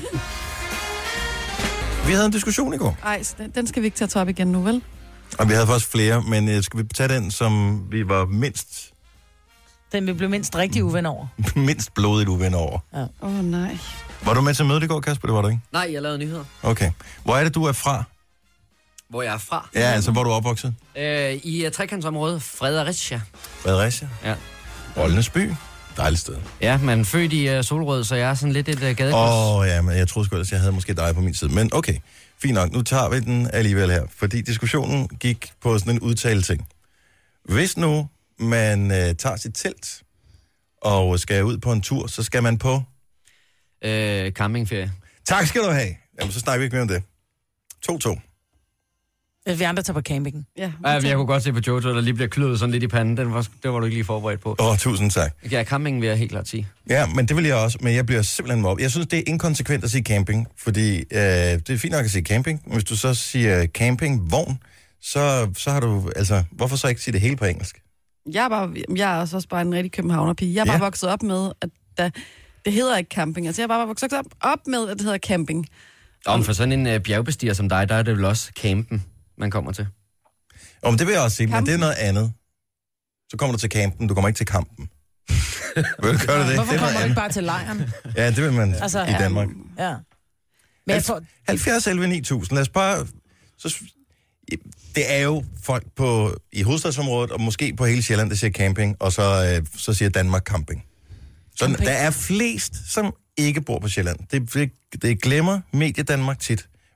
S6: vi havde en diskussion i går.
S7: Ej, den, den skal vi ikke tage op igen nu, vel?
S6: Og vi havde faktisk flere, men uh, skal vi tage den, som vi var mindst...
S8: Den vi blev mindst rigtig uven over.
S6: mindst blodigt uven over.
S7: Åh, ja. oh, nej.
S6: Var du med til mødet i går, Kasper? Det var du ikke?
S9: Nej, jeg lavede nyheder.
S6: Okay. Hvor er det, du er fra?
S9: Hvor jeg er fra?
S6: Ja, altså, hvor er du opvokset?
S9: Øh, I uh, trekantsområdet Fredericia.
S6: Fredericia?
S9: Ja.
S6: Rollenes by. Dejligt sted.
S9: Ja, men født i uh, Solrød, så jeg er sådan lidt et uh, gadekryds.
S6: Åh, oh, ja, men jeg troede sgu ellers, jeg havde måske dig på min side. Men okay, fint nok. Nu tager vi den alligevel her. Fordi diskussionen gik på sådan en udtale ting. Hvis nu man uh, tager sit telt og skal ud på en tur, så skal man på...
S9: Øh, campingferie.
S6: Tak skal du have. Jamen, så snakker vi ikke mere om det. to to.
S8: Vi andre tager på campingen.
S7: Ja,
S9: ja, jeg kunne godt se på Jojo, der lige bliver kløet sådan lidt i panden. Den var, det var du ikke lige forberedt på.
S6: Åh, oh, tusind tak.
S9: Ja, campingen vil jeg helt klart sige.
S6: Ja, men det vil jeg også, men jeg bliver simpelthen mobbet. Jeg synes, det er inkonsekvent at sige camping, fordi øh, det er fint nok at sige camping. Hvis du så siger campingvogn, så, så har du, altså, hvorfor så ikke sige det hele på engelsk?
S7: Jeg er, bare, jeg er også, også bare en rigtig københavnerpige. Jeg er bare ja. vokset op med, at der, det hedder ikke camping. Altså, jeg er bare vokset op, op med, at det hedder camping.
S9: Om for sådan en uh, bjergbestiger som dig, der er det vel også campen, man kommer til.
S6: Om det vil jeg også sige, men det er noget andet. Så kommer du til campen, du kommer ikke til kampen. Vil du gøre det?
S8: Hvorfor
S6: det
S8: kommer du ikke bare til lejren?
S6: Ja, det vil man altså, i Danmark.
S8: Ja. ja. Men jeg tror...
S6: halvfjerds elleve ni tusind, lad os bare... Så, det er jo folk på, i hovedstadsområdet, og måske på hele Sjælland, der siger camping, og så, øh, så siger Danmark camping. Så camping. Der er flest, som ikke bor på Sjælland. Det, det, det glemmer Medie Danmark tit.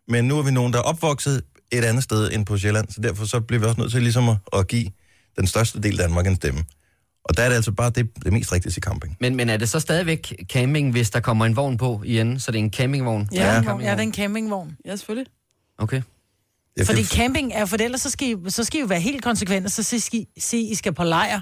S6: Men nu er vi nogen, der er opvokset et andet sted end på Sjælland, så derfor så bliver vi også nødt til ligesom at, at give den største del af Danmark en stemme. Og der er det altså bare det, det mest rigtige til camping.
S9: Men, men er det så stadigvæk camping, hvis der kommer en vogn på igen? Så det er en campingvogn?
S8: Ja, ja. ja det er en campingvogn.
S7: Ja, selvfølgelig.
S9: Okay.
S8: Fordi camping er, for ellers så skal I, så skal I jo være helt konsekvente, så skal I sige, I skal på lejr.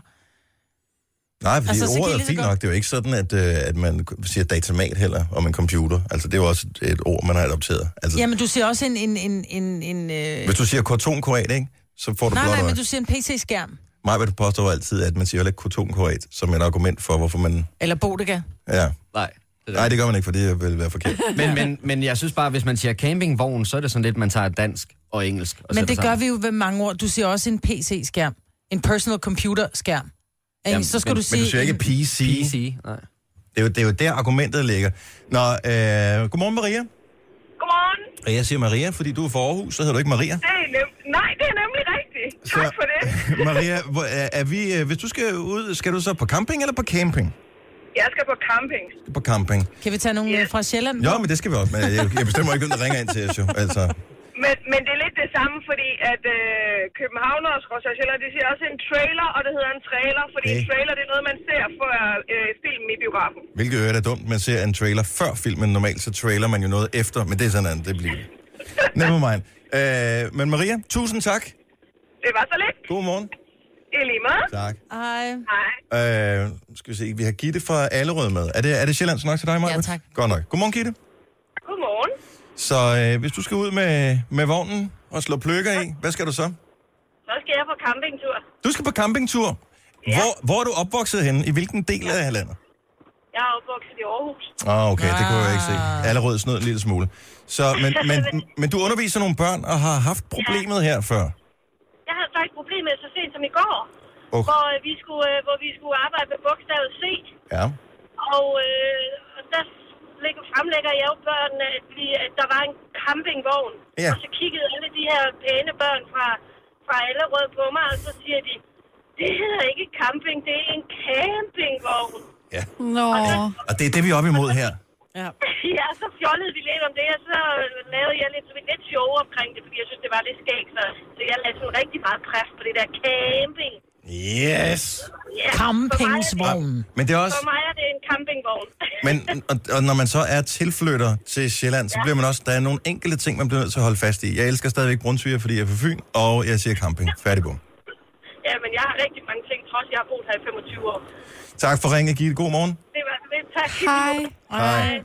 S6: Nej, fordi altså, ordet er fint
S8: godt...
S6: nok. Det er jo ikke sådan, at, øh, at man siger datamat heller om en computer. Altså, det er jo også et, et ord, man har adopteret. Altså,
S8: jamen, du siger også en... en, en, en, en øh...
S6: Hvis du siger kortonkorat, ikke? Så får du
S8: nej,
S6: blot
S8: nej, men du siger en P C-skærm.
S6: Mig vil du påstå altid, at man siger heller ikke kortonkorat som et argument for, hvorfor man...
S8: Eller bodega.
S6: Ja.
S9: Nej.
S6: Det Nej, det gør man ikke, for det vil være forkert.
S9: men, men, men jeg synes bare, hvis man siger campingvogn, så er det sådan lidt, man tager dansk og engelsk. Og
S8: men det gør vi jo ved mange ord. Du siger også en P C-skærm. En personal computer-skærm. Jamen, så skal
S6: men,
S8: du sige...
S6: Men du siger ikke P C.
S9: P C, nej.
S6: Det er jo, det er jo der, argumentet ligger. Nå, øh, godmorgen, Maria.
S14: Godmorgen.
S6: Og jeg siger Maria, fordi du er fra Aarhus, så hedder du ikke Maria.
S14: Det er nem- Nej, det er nemlig rigtigt. Tak
S6: så,
S14: for det.
S6: Maria, hvor, er, er vi, hvis du skal ud, skal du så på camping eller på camping?
S14: Jeg skal på camping.
S6: På camping.
S8: Kan vi tage nogen yes. fra Sjælland?
S6: Jo, men det skal vi også. Men jeg, jeg bestemmer ikke, hvem der ringer ind til os jo. Altså.
S14: Men, men det er lidt det samme, fordi at øh, københavnere og Sjælland, de siger også en trailer, og det hedder en trailer, fordi hey. en trailer, det er noget, man ser før øh, filmen i biografen.
S6: Hvilket øvrigt er dumt, man ser en trailer før filmen. Normalt så trailer man jo noget efter, men det er sådan andet, det bliver. Never mind. Øh, men Maria, tusind tak.
S14: Det var så lidt.
S6: God morgen.
S14: I lige måde.
S6: Tak.
S8: Hej.
S14: Hej.
S6: Øh, skal vi se, vi har Gitte fra Allerød med. Er det, er det Sjællands nok til dig, Maja?
S8: Ja, tak.
S6: Godt nok. Godmorgen, Gitte.
S14: Godmorgen.
S6: Så øh, hvis du skal ud med, med vognen og slå pløkker i, hvad skal du så?
S14: Så skal jeg på campingtur.
S6: Du skal på campingtur. Ja. Hvor, hvor er du opvokset henne? I hvilken del af landet?
S14: Jeg er opvokset i Aarhus.
S6: Ah, okay, det kunne jeg ikke se. Allerød snød en lille smule. Så, men, men, men du underviser nogle børn og har haft problemet her før?
S14: Jeg havde faktisk problemet så sent som i går, okay. hvor, vi skulle, hvor vi skulle arbejde med bogstavet C.
S6: Ja.
S14: Og øh, der fremlægger jeg jo børnene, at, vi, at der var en campingvogn.
S6: Ja.
S14: Og så kiggede alle de her pæne børn fra, fra Allerød på mig, og så siger de, det hedder ikke camping, det er en campingvogn.
S6: Ja.
S7: Nå.
S14: Og, der,
S6: og det er det, vi er oppe imod her.
S14: Ja. ja, så fjollede vi lidt om det, og så lavede jeg lidt, lidt show omkring det, fordi jeg synes, det var lidt skægt. Så, så jeg lagde sådan rigtig meget præf på det der camping.
S6: Yes!
S14: Ja,
S8: campingsvogn.
S6: Men det er også...
S14: For mig er det en campingvogn.
S6: Men og, og når man så er tilflytter til Sjælland, så bliver man også... Der er nogle enkelte ting, man bliver nødt til at holde fast i. Jeg elsker stadigvæk Brunsviger, fordi jeg er fra Fyn, og jeg siger camping. Færdig bum.
S14: Ja, men jeg har rigtig mange ting, trods jeg har boet her i femogtyve år.
S6: Tak for ringet, Gitte. God morgen.
S14: Det var det. Tak.
S7: Hej.
S6: Hej.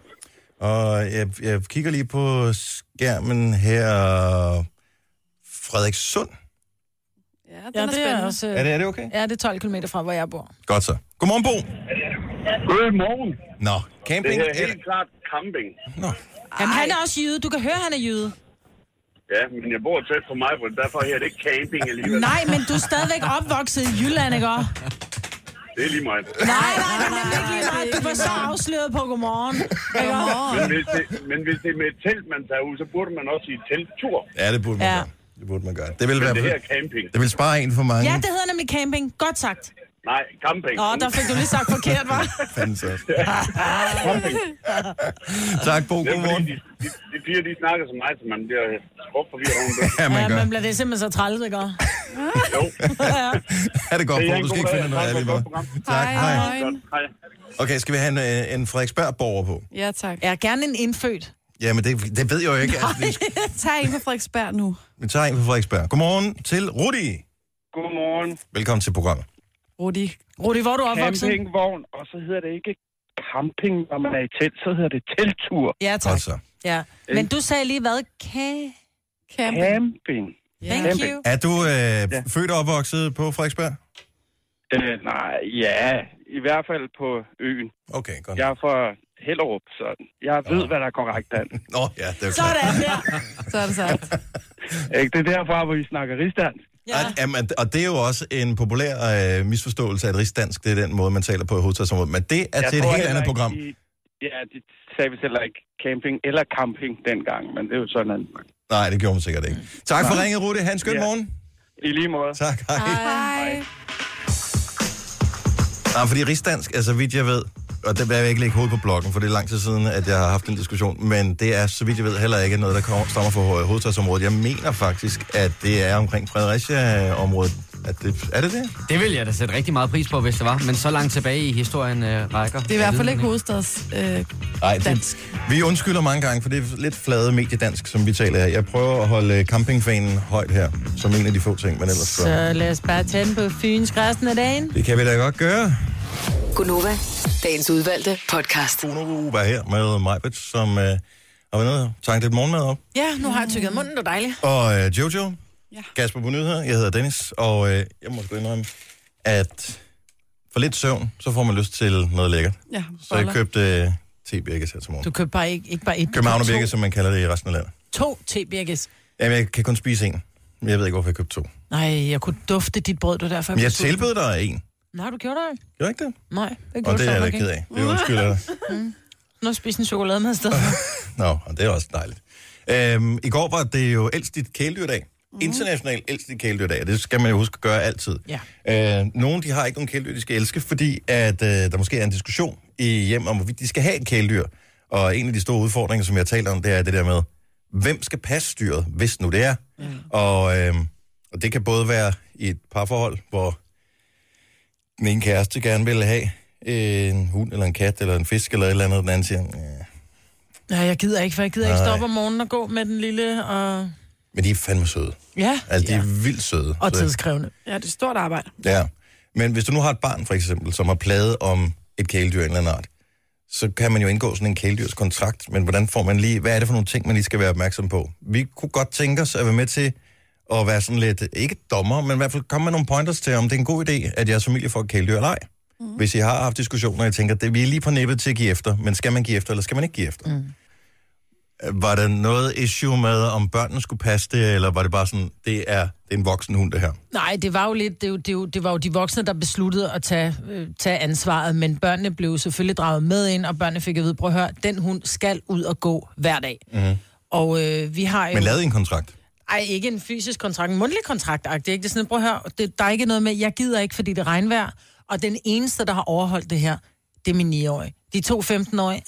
S6: Og jeg, jeg kigger lige på skærmen her. Frederikssund.
S7: Ja,
S8: ja, det er også...
S6: Er det, er det okay?
S8: Ja, det er tolv kilometer fra, hvor jeg bor.
S6: Godt så. Godmorgen, Bo.
S15: Godmorgen.
S6: Nå, camping...
S15: Det er helt klart camping.
S6: Nå.
S8: Jamen, han er også jyde. Du kan høre, han er jyde.
S15: Ja, men jeg bor tæt på mig, for derfor her er det ikke camping alligevel.
S8: Nej, men du er stadigvæk opvokset i Jylland, ikke også?
S15: Det er lige meget.
S8: Nej, nej, nej, det er ikke lige meget. Du var så afsløret på godmorgen.
S15: Men hvis, det, men hvis det er med et telt, man tager ud, så burde man også sige telttur.
S6: Ja, det burde man ja. gøre. Det burde man gøre. Det vil
S15: men
S6: være...
S15: det her er camping.
S6: Det vil spare en for mange.
S8: Ja, det hedder nemlig camping. Godt sagt.
S15: Nej, camping.
S8: Nå, der fik du lige sagt forkert, hva'?
S6: Fanden så. Tak, Bo. God morgen.
S15: De, de, de piger, de snakker så meget, så man bliver skrubt forvirret.
S6: Ja, man gør.
S8: Ja, men bliver det simpelthen så træls, ikke?
S15: Jo.
S6: Ha' det godt, Bo. Du skal ikke finde noget af lige måde. Tak.
S7: Hej.
S15: Hej.
S6: Okay, skal vi have en, en Frederiksberg-borger på?
S7: Ja, tak.
S8: Jeg er gerne en indfødt.
S6: Jamen, det, det ved jeg jo ikke. Altså,
S7: Tag en på Frederiksberg nu.
S6: Vi tager en på Frederiksberg. Godmorgen til Rudi.
S15: Godmorgen.
S6: Velkommen til programmet.
S7: Rudi.
S8: Rudi, hvor er du opvokset?
S15: Campingvogn, og så hedder det ikke camping, når man er i telt, så hedder det telttur.
S8: Ja, tak.
S6: Altså.
S8: Ja. Men du sagde lige hvad? Ka-
S7: Camping.
S15: Camping.
S8: Thank
S15: Camping.
S8: you.
S6: Er du øh, ja. født og opvokset på Frederiksberg?
S15: Øh, nej, ja, i hvert fald på øen.
S6: Okay, godt.
S15: Jeg er fra Hellerup, så jeg ved, hvad der er korrekt an.
S6: Nå, ja, det er
S8: Sådan der.
S7: Så er det sagt.
S15: Det er derfra, hvor vi snakker rigsdansk.
S6: Ja. Jamen, og det er jo også en populær øh, misforståelse af, at rigsdansk, det er den måde, man taler på i hovedstadsområdet. Men det er jeg til et helt andet program.
S15: I, ja, det sagde vi heller ikke camping eller camping dengang, men det er jo sådan en...
S6: Nej, det gjorde man sikkert ikke. Tak for ringet, Rudi. Ha' en skøn ja. morgen.
S15: I lige måde.
S6: Tak, hej.
S7: Hej.
S6: Nej, fordi rigsdansk, altså vidt jeg ved, og det vil jeg ikke lægge hovedet på blokken, for det er lang tid siden, at jeg har haft en diskussion, men det er, så vidt jeg ved, heller ikke noget, der kommer, stammer fra hovedstadsområdet. Jeg mener faktisk, at det er omkring Fredericia-området. At det, er det det?
S9: Det vil jeg da sætte rigtig meget pris på, hvis det var, men så langt tilbage i historien øh, rækker.
S7: Det er i hvert fald ikke hovedstads øh,
S6: Ej,
S7: dansk.
S6: Det, vi undskylder mange gange, for det er lidt flade mediedansk, som vi taler her. Jeg prøver at holde campingfanen højt her, som en af de få ting, men ellers...
S8: Så lad os bare tænde på Fyns resten af dagen.
S6: Det kan vi da godt gøre.
S12: Gunova, dagens udvalgte podcast.
S6: Gunova her med Majbet, som øh, har været nede og tanket lidt morgenmad op.
S8: Ja, nu har jeg tykket munden, det er dejligt.
S6: Og øh, Jojo,
S7: ja.
S6: Kasper på nyheder, jeg hedder Dennis, og øh, jeg må sgu indrømme, at for lidt søvn, så får man lyst til noget lækkert.
S7: Ja,
S6: så jeg købte øh, te-birkes her til morgen.
S8: Du købte bare ikke, ikke bare et,
S6: Københavner-birkes, som man kalder det i resten af landet.
S8: To te-birkes.
S6: Jamen, jeg kan kun spise en, men jeg ved ikke, hvorfor jeg købte to.
S8: Nej, jeg kunne dufte dit brød, du derfor...
S6: Men jeg tilbød dig en.
S8: Nej, du gjorde det ikke.
S6: Gjorde ikke det?
S8: Nej, det gjorde
S6: og det er jeg da
S8: ikke.
S6: ked af. Det undskylder jeg dig.
S8: Mm. Nu spiser en chokolade med afsted.
S6: Nå, og det er også dejligt. Øhm, I går var det jo elsk dit kæledyrdag. Mm. International elsk dit kæledyrdag, og det skal man jo huske at gøre altid. Ja. Øh, nogle, de har ikke nogen kæledyr, de skal elske, fordi at, øh, der måske er en diskussion i hjem om, hvorvidt de skal have et kæledyr. Og en af de store udfordringer, som jeg har talt om, det er det der med, hvem skal passe dyret, hvis nu det er. Mm. Og, øh, og det kan både være i et parforhold, hvor den ene kæreste gerne vil have en hund, eller en kat, eller en fisk, eller et eller andet, den anden siger, ja.
S8: Nej, jeg gider ikke, for jeg gider Nej. ikke stoppe om morgenen og gå med den lille, og...
S6: Men de er fandme søde.
S8: Ja.
S6: Altså, de er
S8: ja.
S6: vildt søde.
S8: Og tidskrævende.
S7: Ja, det er stort arbejde.
S6: Ja. Men hvis du nu har et barn, for eksempel, som har plaget om et kæledyr af en eller anden art, så kan man jo indgå sådan en kæledyrskontrakt. Men hvordan får man lige... Hvad er det for nogle ting, man lige skal være opmærksom på? Vi kunne godt tænke os at være med til at være sådan lidt... Ikke dommer, men i hvert fald komme med nogle pointers til, om det er en god idé, at jeres familie får et kæledyr eller ej. Mm. Hvis I har haft diskussioner, og I tænker, at vi er lige på nippet til at give efter, men skal man give efter, eller skal man ikke give efter? Mm. Var der noget issue med, om børnene skulle passe det, eller var det bare sådan, det er, det er en voksen hund, det her?
S8: Nej, det var jo lidt, det, det, det var jo de voksne, der besluttede at tage, øh, tage ansvaret, men børnene blev selvfølgelig draget med ind, og børnene fik at vide, prøv at høre, den hund skal ud og gå hver dag. Mm-hmm. Og øh, vi har jo...
S6: Men lavede I en kontrakt?
S8: Ej, ikke en fysisk kontrakt, en mundtlig kontrakt, det er ikke det sådan, prøv at høre, det, der er ikke noget med, jeg gider ikke, fordi det er regnvejr, og den eneste, der har overholdt det her, det er min ni-årige. De to femten-årige,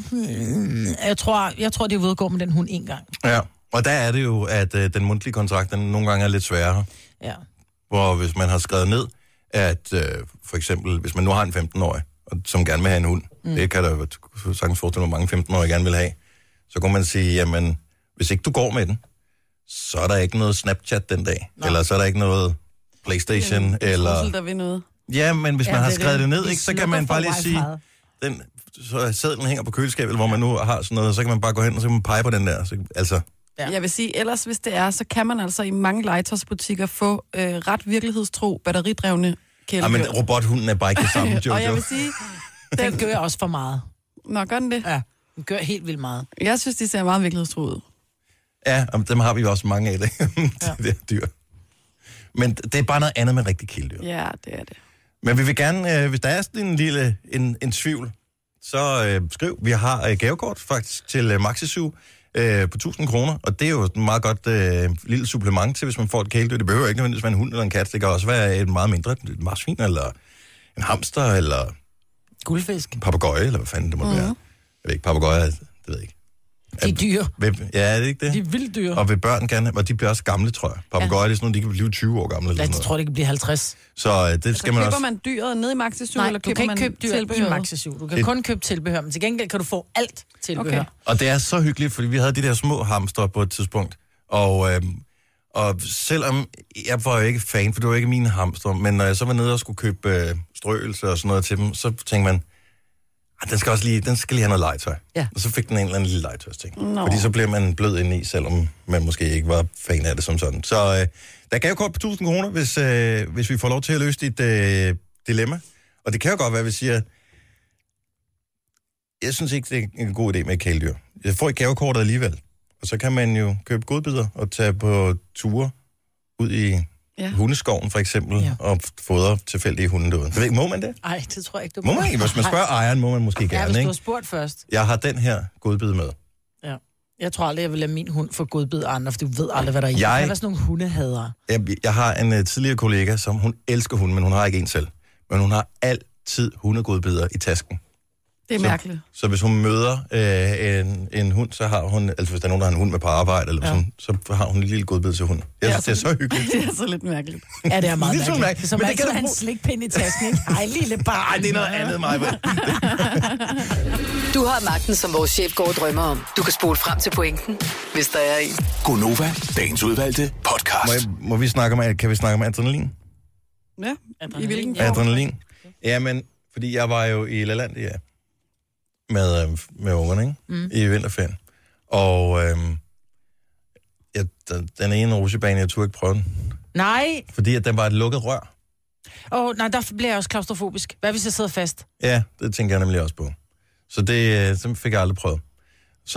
S8: øh, jeg tror, jeg tror, de er ude at gå med den hund en gang.
S6: Ja, og der er det jo, at øh, den mundtlige kontrakt, den nogle gange er lidt sværere.
S8: Ja.
S6: Hvor hvis man har skrevet ned, at øh, for eksempel, hvis man nu har en femten-årig, som gerne vil have en hund, mm. det kan der jo sagtens forestille, hvor mange femten-årige gerne vil have, så kan man sige, jamen, hvis ikke du går med den, så er der ikke noget Snapchat den dag, Nå. eller så er der ikke noget PlayStation,
S7: en
S6: eller...
S7: Trussel, der vil noget.
S6: Ja, men hvis
S7: ja,
S6: man har
S7: det
S6: skrevet det,
S7: det
S6: ned, ikke, så kan man bare lige sige, den, så sædlen hænger på køleskabet, hvor man nu har sådan noget, så kan man bare gå hen, og så kan man pege på den der. Så, altså.
S7: Ja. Jeg vil sige, ellers hvis det er, så kan man altså i mange legetøjsbutikker få øh, ret virkelighedstro, batteridrevne kæledyr.
S6: Ja, men robothunden er bare ikke det samme, Jojo.
S7: Og jeg vil sige...
S8: Den gør også for meget.
S7: Nå, gør den det?
S8: Ja, den gør helt vildt meget.
S7: Jeg synes, de ser meget virkelighedstro ud.
S6: Ja, og dem har vi også mange af, det, ja. det er dyr. Men det er bare noget andet med rigtig kæledyr.
S7: Ja, det er det.
S6: Men vi vil gerne, øh, hvis der er sådan en lille en, en tvivl, så øh, skriv. Vi har øh, gavekort faktisk til øh, Maxisoo øh, på tusind kroner, og det er jo et meget godt øh, lille supplement til, hvis man får et kæledyr. Det behøver ikke nødvendigvis være en hund eller en kat. Det kan også være et meget mindre, et marsvin eller en hamster eller...
S8: Guldfisk.
S6: En papegøje, eller hvad fanden det må mm. være. Jeg ved ikke, papegøje, det ved jeg ikke.
S8: De er dyr.
S6: Ved, ja, er det ikke det?
S8: De er vildt dyr.
S6: Og vil børn gerne, og de bliver også gamle, tror jeg. Papegøjer, ja. Det er sådan noget, de kan blive tyve år gamle.
S8: Ja,
S6: eller
S8: jeg
S6: sådan
S8: tror, det kan blive halvtreds.
S6: Så øh, det
S7: altså,
S6: skal man også...
S7: køber man dyret nede i Maxisoo,
S8: Nej,
S7: eller
S8: du
S7: køber
S8: kan
S7: man
S8: ikke købe dyr
S7: tilbehør?
S8: i Maxisoo. Du kan det... kun købe tilbehør, men til gengæld kan du få alt tilbehør. Okay.
S6: Og det er så hyggeligt, fordi vi havde de der små hamster på et tidspunkt. Og, øh, og selvom jeg var jo ikke fan, for det var ikke mine hamster, men når jeg så var nede og skulle købe øh, strøelse og sådan noget til dem, så tænkte man, den skal også lige, den skal lige have noget legetøj. Ja. Og så fik den en eller anden lille legetøjsting. No. Fordi så bliver man blød indeni, selvom man måske ikke var fan af det som sådan. Så øh, der er gavekort på tusind kroner, hvis, øh, hvis vi får lov til at løse dit øh, dilemma. Og det kan jo godt være, at vi siger, jeg synes ikke, det er en god idé med et kæledyr. Jeg får et gavekort alligevel. Og så kan man jo købe godbidder og tage på ture ud i ja. hundeskoven for eksempel, ja. og fodre tilfældige hunde derude. Må man det?
S8: Nej, det tror jeg ikke, du må.
S6: Må man ikke? Hvis man spørger ejeren, må man måske
S8: ja,
S6: gerne,
S8: hvis
S6: ikke?
S8: du har spurgt først.
S6: Jeg har den her godbid med.
S8: Ja. Jeg tror aldrig, jeg vil lade min hund få godbid af andre, for du ved aldrig, hvad der er i.
S6: Jeg...
S8: Der er sådan nogle hundehadere.
S6: Jeg, jeg har en uh, tidligere kollega, som hun elsker hunde, men hun har ikke en selv. Men hun har altid hundegodbidder i tasken.
S7: Det er
S6: så,
S7: mærkeligt.
S6: Så hvis hun møder øh, en, en hund, så har hun, altså hvis der er nogen, der har en hund med på arbejde, eller ja. sådan, så har hun en lille godbid til hunden. Jeg synes, det er så hyggeligt.
S7: Det er så lidt mærkeligt.
S8: Ja, det er meget
S6: Ligesom
S8: mærkeligt. Som altid har en slikpind i tasken, ikke? Ej, lille barn.
S6: Nej, det er noget andet, Maja.
S12: Du har magten, som vores chef går og drømmer om. Du kan spole frem til pointen, hvis der er en.
S10: Gonova, dagens udvalgte podcast.
S6: Må, jeg, må vi snakke om, kan vi snakke om adrenalin?
S7: Ja,
S8: adrenalin.
S7: I hvilken form?
S6: Adrenalin. Ja, men fordi jeg var jo i LaLandia med, øh, med ungerne, ikke? Mm. I vinterferien. Og øh, jeg, den ene rutsjebane, jeg turde ikke prøve den.
S8: Nej.
S6: Fordi at den var et lukket rør.
S8: Åh, oh, nej, der bliver jeg også klaustrofobisk. Hvad hvis jeg sidder fast?
S6: Ja, det tænker jeg nemlig også på. Så det så fik jeg aldrig prøvet. Så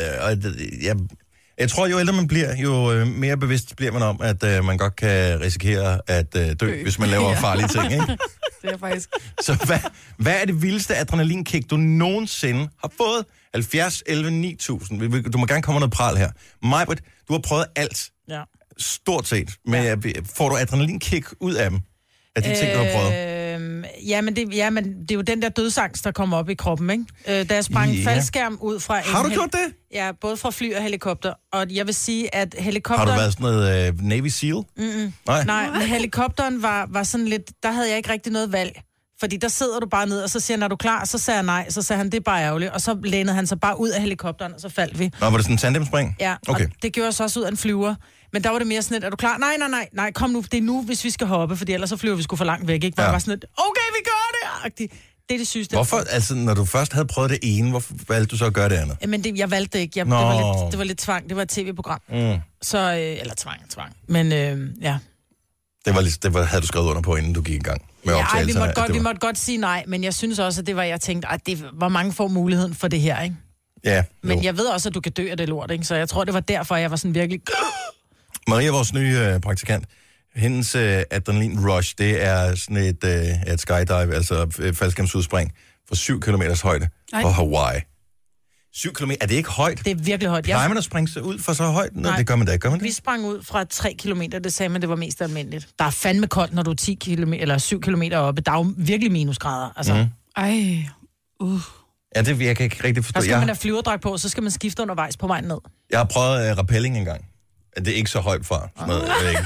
S6: øh, jeg, jeg tror, jo ældre man bliver, jo mere bevidst bliver man om, at øh, man godt kan risikere at øh, dø, dø, hvis man laver ja. farlige ting, ikke?
S7: Det er faktisk...
S6: Så hvad, hvad er det vildeste adrenalinkick, du nogensinde har fået? halvfjerds elleve ni tusind. Du må gerne komme noget pral her. Majbrit, du har prøvet alt.
S8: Ja.
S6: Stort set. Men ja. Får du adrenalinkick ud af dem? Af de øh, ting, du har prøvet?
S8: Ja, men det, ja, men det er jo den der dødsangst, der kommer op i kroppen, ikke? Øh, da jeg sprang yeah. faldskærm ud fra... En
S6: har du gjort det?
S8: Ja, både fra fly og helikopter. Og jeg vil sige, at helikopteren...
S6: Har du været sådan noget uh, Navy SEAL?
S8: Mm-mm.
S6: Nej.
S8: Nej, men helikopteren var, var sådan lidt... Der havde jeg ikke rigtig noget valg. Fordi der sidder du bare ned, og så siger han, er du klar? Så sagde jeg nej, så sagde han, det er bare ærgerligt. Og så lænede han sig bare ud af helikopteren, og så faldt vi.
S6: Nå, var det sådan en tandemspring?
S8: Ja, okay. Og det gjorde så også ud af en flyver. Men der var det mere sådan lidt, er du klar? Nej, nej, nej, nej, kom nu, det er nu, hvis vi skal hoppe, fordi ellers så flyver vi sgu for langt væk, ikke? Hvor ja. Var sådan lidt, okay, vi gør det! Det er det sygeste.
S6: Hvorfor, altså, når du først havde prøvet det ene, hvorfor valgte du så at gøre det andet?
S8: Men det, jeg valgte det ikke. Jeg, det, var lidt, det var lidt tvang. Det var et tv-program. Mm. Så, øh, eller tvang, tvang. Men øh, ja.
S6: Det, var lidt, det var, havde du skrevet under på, inden du gik i gang med optagelser?
S8: Ja, vi måtte, godt,
S6: var...
S8: vi måtte godt sige nej, men jeg synes også, at det var, jeg tænkte, at det var mange får muligheden for det her, ikke?
S6: Ja.
S8: Men
S6: jo.
S8: jeg ved også, at du kan dø af det lort, ikke? Så jeg tror, det var derfor, jeg var sådan virkelig...
S6: Maria, vores nye øh, praktikant, hendes øh, adrenalin rush, det er sådan et, øh, et skydive, altså øh, faldskærmsudspring for syv kilometers højde på Hawaii. Syv kilometer, er det ikke højt?
S8: Det er virkelig højt.
S6: Plejer man at springe sig ud for så højt?
S8: Nej,
S6: det gør man da, gør man det?
S8: Vi sprang ud fra tre kilometer, det sagde man, det var mest almindeligt. Der er fandme koldt, når du er ti kilometer, eller syv kilometer oppe. Der er jo virkelig minusgrader, altså. Mm.
S7: Ej, uh.
S6: Ja, det jeg kan ikke rigtig forstå.
S8: Der skal
S6: jeg...
S8: man have flyverdragt på, så skal man skifte undervejs på vejen ned.
S6: Jeg har prøvet uh, rappelling engang. Det er ikke så højt fra. Sådan noget, jeg ved ikke.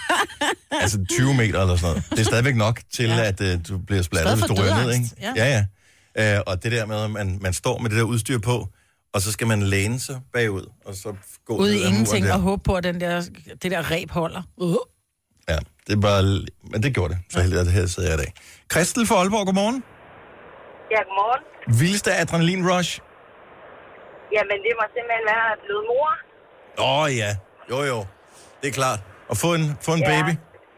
S6: Altså tyve meter eller sådan noget. Det er stadigvæk nok til, ja. at uh, du bliver splattet, hvis du ryger ned, ikke?
S8: Ja,
S6: ja. ja. Uh, og det der med, at man, man står med det der udstyr på, og så skal man læne sig bagud, og så gå
S8: ud i ingenting og håbe på, at den der, det der reb holder. Uh.
S6: Ja, det er bare... Men det gjorde det. Så heldigt, at det her sidder jeg i dag. Christel fra Aalborg, godmorgen.
S14: Ja, godmorgen.
S6: Vildeste adrenalin rush?
S14: Jamen, det må simpelthen være blevet mor.
S6: Åh oh, ja, jo jo, det er klart. Og få en, få en
S14: ja.
S6: baby?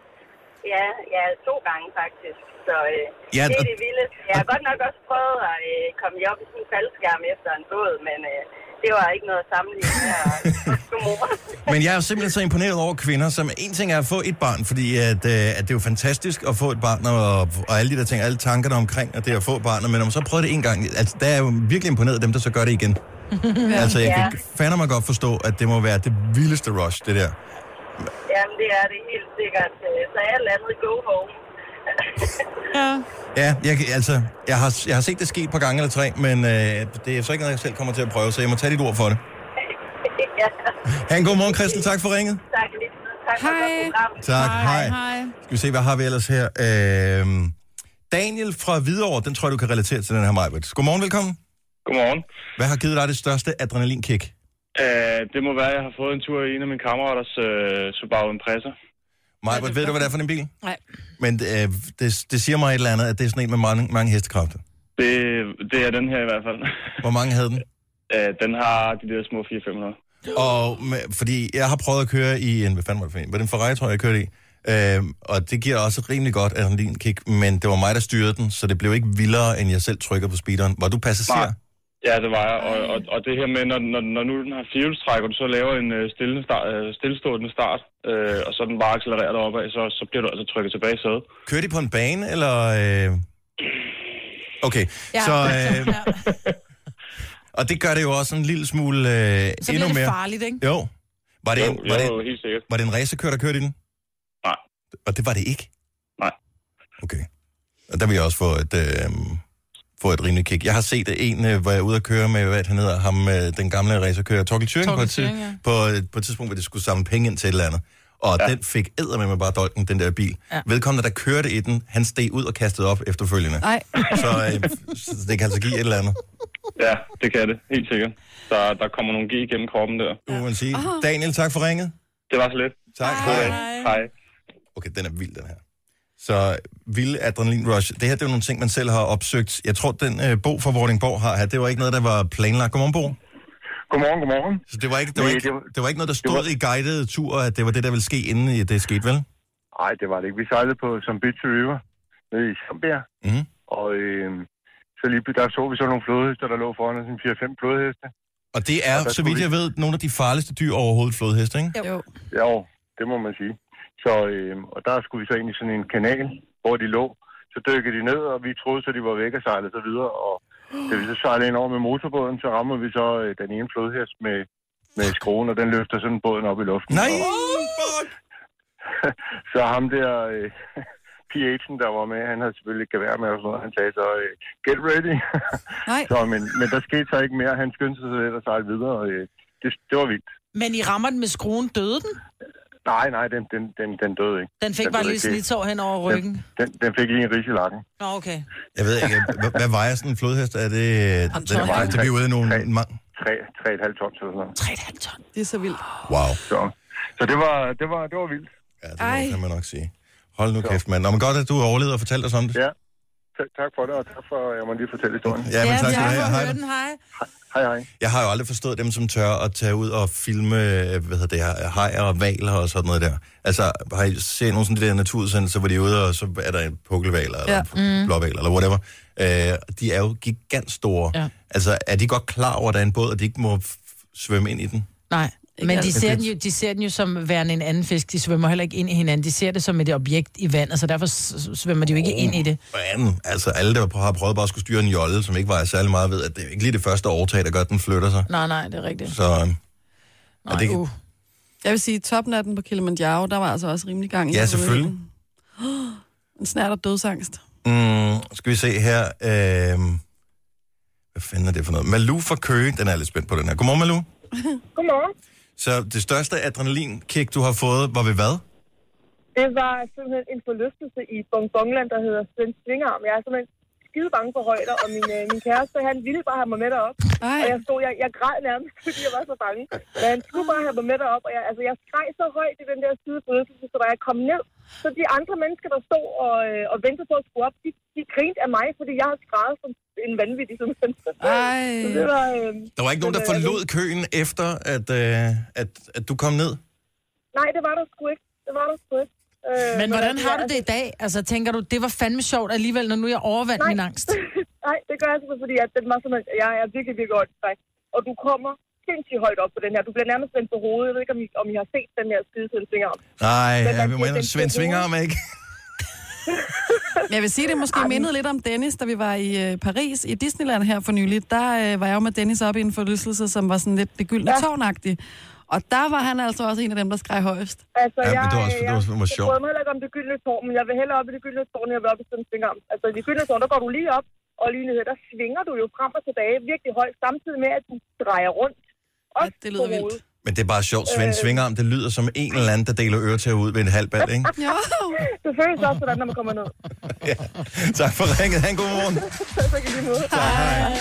S14: Ja, ja, to gange faktisk. Så øh,
S6: ja,
S14: det er
S6: og,
S14: det vildeste. Jeg har godt nok også prøvet at øh, komme op i sådan en faldskærm efter en båd, men øh, det var ikke noget at sammenligne med at mor.
S6: Men jeg er jo simpelthen så imponeret over kvinder, som en ting er at få et barn, fordi at, øh, at det er jo fantastisk at få et barn, og, og alle de der ting, alle tankerne omkring, at det er at få barnet, men når man så prøver det en gang, altså der er jo virkelig imponeret dem, der så gør det igen. Altså, jeg kan fandme mig godt forstå, at det må være det vildeste rush, det der.
S14: Jamen, det er det helt sikkert. Så alt andet go home.
S8: ja.
S6: Ja, jeg, altså, jeg har, jeg har set det ske et par gange eller tre, men øh, det er så ikke noget, jeg selv kommer til at prøve, så jeg må tage dit ord for det. ja. Ha' en god morgen, Christel. Tak for ringet.
S14: Tak, tak for
S7: hej.
S6: Tak, hej.
S7: hej.
S6: Skal vi se, hvad har vi ellers her? Øh, Daniel fra Hvidovre, den tror jeg, du kan relatere til den her, Majbert. Godmorgen, velkommen.
S15: Godmorgen.
S6: Hvad har givet dig det største adrenalinkick?
S15: Uh, det må være, at jeg har fået en tur i en af mine kammeraters uh, Subaru Impreza.
S6: Majbert, ved du, hvad det er for en bil?
S8: Nej.
S6: Men uh, det, det siger mig et eller andet, at det er sådan en med mange, mange hestekræfter.
S15: Det, det er den her i hvert fald.
S6: Hvor mange havde den?
S15: Uh, den har de der små fire til fem hundrede.
S6: Og med, fordi jeg har prøvet at køre i en, hvad fanden var det for en? Var det en Ferrari, tror jeg, jeg kørte i? Uh, og det giver også rimelig godt adrenalinkick, men det var mig, der styrede den, så det blev ikke vildere, end jeg selv trykker på speederen. Var du passager?
S15: Nej. Ja, det var jeg. Og, og, og det her med, når, når, når nu den har firehjulstræk, og du så laver en uh, stille start, uh, stillestående start, uh, og så den bare accelererer deroppe af, så, så bliver du altså trykket tilbage i sædet.
S6: Kører de på en bane, eller... Uh... Okay, ja. så... Uh... og det gør det jo også en lille smule uh, endnu mere...
S8: Så bliver det farligt, ikke?
S6: Jo. Var det,
S15: jo,
S6: en, var,
S15: jo,
S6: det,
S15: helt sikkert.
S6: var det en racerkører, der kørte i den?
S15: Nej. Og
S6: det var det ikke?
S15: Nej.
S6: Okay. Og der vil jeg også få et... Uh... få et rimeligt kick. Jeg har set en, øh, hvor jeg er ude at køre med, hvad han hedder, ham, øh, den gamle racerkører, Torkel Thuring, på, et,
S8: Thuring, ja.
S6: på, et, på et tidspunkt, hvor de skulle samle penge ind til et eller andet. Og ja. Den fik eddermed med bare dolken, den der bil. Ja. Velkommen, der kørte i den, han steg ud og kastede op efterfølgende.
S7: Nej.
S6: Så, øh, så det kan altså give et eller andet.
S15: Ja, det kan det, helt sikkert. Der, der kommer nogle G igennem kroppen der.
S6: Ja. Man sige. Daniel, tak for ringet.
S15: Det var så lidt.
S6: Tak.
S15: Hej. Hej.
S6: Okay, den er vild, den her. Så vild adrenalin rush. Det her, det er jo nogle ting, man selv har opsøgt. Jeg tror, den øh, Bo fra Vordingborg har her, det var ikke noget, der var planlagt. Godmorgen, Bo.
S16: Godmorgen, godmorgen.
S6: Så det var ikke, det var ikke, det var ikke noget, der stod var... i guidede tur, at det var det, der ville ske, inden det skete, vel?
S16: Nej, det var det ikke. Vi sejlede på Zambezi River nede i Zambia.
S6: Mm-hmm.
S16: Og øh, så lige der så vi så nogle flodheste, der lå foran os, en fire fem flodheste.
S6: Og det er, og så vidt jeg ved, nogle af de farligste dyr overhovedet, flodheste, ikke?
S7: Jo.
S16: Jo, det må man sige. Så, øh, og der skulle vi så ind i sådan en kanal, hvor de lå. Så dykkede de ned, og vi troede, så de var væk og sejlede så videre. Og da vi så sejlede ind over med motorbåden, så rammer vi så øh, den ene flodhest med, med skruen, og den løfter sådan båden op i luften.
S6: Nej!
S16: Og, så ham der, øh, P H'en, der var med, han havde selvfølgelig ikke gevær med og sådan noget. Han sagde så, øh, get ready.
S7: Nej.
S16: så, men, men der skete så ikke mere. Han skyndte sig så lidt og sejlede videre, og øh, det, det var vildt.
S8: Men I rammer den med skruen, døde den?
S16: Nej, nej, den, den, den, den døde ikke.
S8: Den fik den bare lige snitsår hen over ryggen?
S16: Den, den, den fik lige en ris i lakken.
S8: Nå, okay.
S6: Jeg ved ikke, hvad, hvad vejer sådan en flodhest? Er det... Den vejer, det bliver ude i nogle...
S16: tre komma fem tons eller sådan noget.
S8: tre komma fem ton?
S7: Det er så vildt.
S6: Wow.
S16: Så, så det, var, det, var, det var vildt.
S6: Ja, det må, kan man nok sige. Hold nu kæft, mand. Nå, men godt, at du overlevede og fortalte os om det.
S16: Ja, tak for det, og tak for, at jeg må lige fortælle historien.
S6: Ja, men tak skal du have.
S8: Hej. Den, hej.
S16: Hej, hej.
S6: Jeg har jo aldrig forstået dem, som tør at tage ud og filme, hvad hedder det her, hajer og valer og sådan noget der. Altså, har I set nogle sådan de der naturudsendelser, hvor de er ude, og så er der en pukkelvaler, ja. eller mm. blåvaler, eller whatever. Øh, de er jo gigantstore. Ja. Altså, er de godt klar over, at der er en båd, og de ikke må f- svømme ind i den?
S8: Nej. Men de ser, den jo, de ser den jo som værende en anden fisk. De svømmer heller ikke ind i hinanden. De ser det som et objekt i vandet, så derfor svømmer de jo ikke oh, ind i det.
S6: Man, altså alle, der har prøvet bare at skulle styre en jolle, som ikke vejer særlig meget, ved, at det er ikke lige det første overtag, der gør, at den flytter sig.
S8: Nej, nej, det er rigtigt.
S6: Så,
S8: nej,
S6: det...
S7: uh. Jeg vil sige, toppen af den på Kilimanjaro, der var altså også rimelig gang i.
S6: Ja, selvfølgelig.
S7: Oh, en snært og dødsangst.
S6: Mm, skal vi se her. Øh... Hvad fanden er det for noget? Malou fra Køge, den er jeg lidt spændt på den her. Godmorgen, Malou.
S14: Godmorgen.
S6: Så det største adrenalinkick, du har fået, var ved hvad?
S14: Det var simpelthen en forlystelse i Bongbongland, der hedder Svend Svingarm. Jeg er simpelthen skide bange for højder, og min, øh, min kæreste, han ville bare have mig med derop. Ej. Og jeg stod, jeg, jeg græd nærmest, fordi jeg var så bange. Men han skulle bare have mig med derop, og jeg, altså, jeg skreg så højt i den der skide forlystelse, så da jeg kom ned, så de andre mennesker, der stod og, øh, og ventede på at skulle op, de, de grinte af mig, fordi jeg havde skreget som en vanvittig simpelthen.
S7: Ej.
S14: Det var, øh,
S6: der var ikke nogen, der forlod køen efter, at, øh, at, at du kom ned?
S14: Nej, det var der sgu ikke. Det var der sgu ikke.
S8: Øh, men hvordan har du det i dag? Altså, tænker du, det var fandme sjovt alligevel, når nu jeg overvandt min angst?
S14: Nej, det gør jeg simpelthen, fordi at den var simpelthen, jeg er virkelig, virkelig godt træk. Og du kommer sindssygt højt op på den her. Du bliver nærmest vendt på hovedet. Jeg ved ikke, om I, om I har set den her skide Svend Svingarm.
S6: Nej, ja, vi må ind og Svend Svingarm, ikke?
S7: Jeg vil sige, det måske mindede lidt om Dennis, da vi var i øh, Paris, i Disneyland her for nylig. Der øh, var jeg jo med Dennis op i en forlystelse, som var sådan lidt det gyldne ja. tårnagtig. Og der var han altså også en af dem, der skreg højst.
S14: Altså,
S6: ja,
S14: jeg,
S6: men det var, også, det var, det var sjovt.
S14: Jeg prøver heller ikke om det gyldne tårn, men jeg vil hellere op i det gyldne tårn, end jeg vil op i Svend Svingarm. Altså, i det gyldne tårn, der går du lige op, og lige ned, der svinger du jo frem og tilbage virkelig højt, samtidig med, at du drejer rundt.
S7: Ja, det lyder vildt.
S6: Men det er bare sjovt. Svend Svingarm, det lyder som en eller anden, der deler øretæver ud ved en halv bal, ikke?
S7: Jo.
S14: Det føles også sådan, når man kommer ned.
S6: Ja. Tak for ringet. Ha' en god morgen.
S14: Tak i lige måde.
S8: Hej.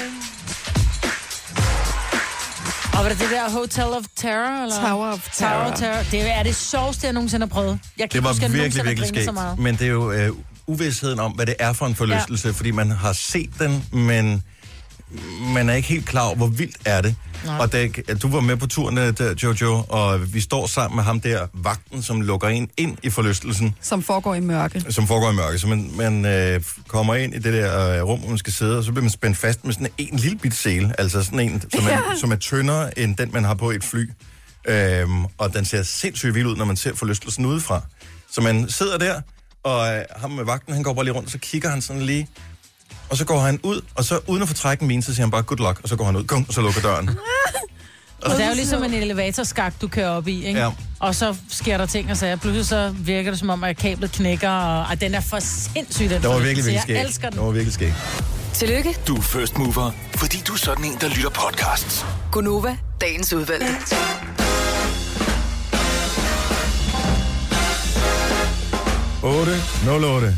S8: Og var det det der Hotel of Terror? Eller?
S7: Tower of Terror.
S8: Tower of Terror. Det er det sjoveste, jeg nogensinde har prøvet. Jeg kan
S6: det var
S8: huske,
S6: virkelig, virkelig skægt. Men det er jo øh, uvidsheden om, hvad det er for en forlystelse, ja. Fordi man har set den, men man er ikke helt klar over, hvor vildt er det. Nej. Og da, du var med på turen der, Jojo, og vi står sammen med ham der, vagten, som lukker en ind i forlystelsen.
S7: Som foregår i mørke.
S6: Som foregår i mørke. Så man, man øh, kommer ind i det der øh, rum, hvor man skal sidde, og så bliver man spændt fast med sådan en lille bit sele, altså sådan en, som er, ja. som er tyndere end den, man har på et fly. Øhm, og den ser sindssygt vild ud, når man ser forlystelsen udefra. Så man sidder der, og øh, ham med vagten, han går bare lige rundt, og så kigger han sådan lige. Og så går han ud, og så uden at få trækken min, så siger han bare good luck, og så går han ud, Gung, og så lukker døren.
S8: Og det er jo ligesom en elevatorskak, du kører op i, ikke?
S6: Ja.
S8: Og så sker der ting, og så pludselig så virker det som om, at kablet knækker, og, og den er for sindssygt.
S6: Det var virkelig, virkelig skægt.
S8: Jeg elsker den.
S6: Det var virkelig skægt.
S12: Tillykke,
S10: Du er first mover, fordi du er sådan en, der lytter podcasts.
S12: Gunova, dagens udvalgte.
S6: otte nul otte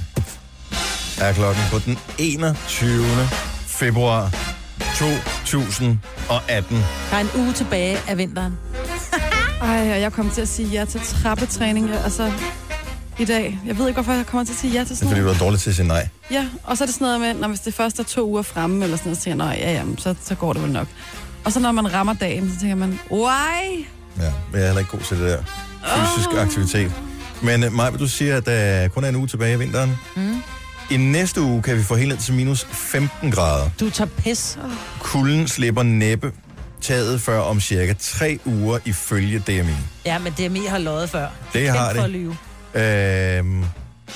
S6: er klokken på den enogtyvende februar to tusind atten.
S8: Der er en uge tilbage af vinteren.
S7: Ej, og jeg kommer til at sige ja til trappetræning, altså i dag. Jeg ved ikke, hvorfor jeg kommer til at sige ja til
S6: Det er
S7: sådan
S6: fordi,
S7: noget.
S6: du er dårlig til at sige nej.
S7: Ja, og så er det sådan noget med, når hvis det først er to uger fremme, eller sådan noget, så tænker jeg, nej, ja, jamen, så, så går det vel nok. Og så når man rammer dagen, så tænker man, why?
S6: Ja, men jeg er heller ikke god til det der fysisk oh. aktivitet. Men uh, Maja, du siger, at der kun er en uge tilbage i vinteren.
S8: Mm.
S6: I næste uge kan vi få helt ned til minus femten grader.
S8: Du tager pis. Oh.
S6: Kulden slipper næppe taget før om cirka tre uger ifølge D M I.
S8: Ja, men D M I har løjet før.
S6: Det har
S8: det. For at
S6: det.
S8: lyve.
S6: Øhm,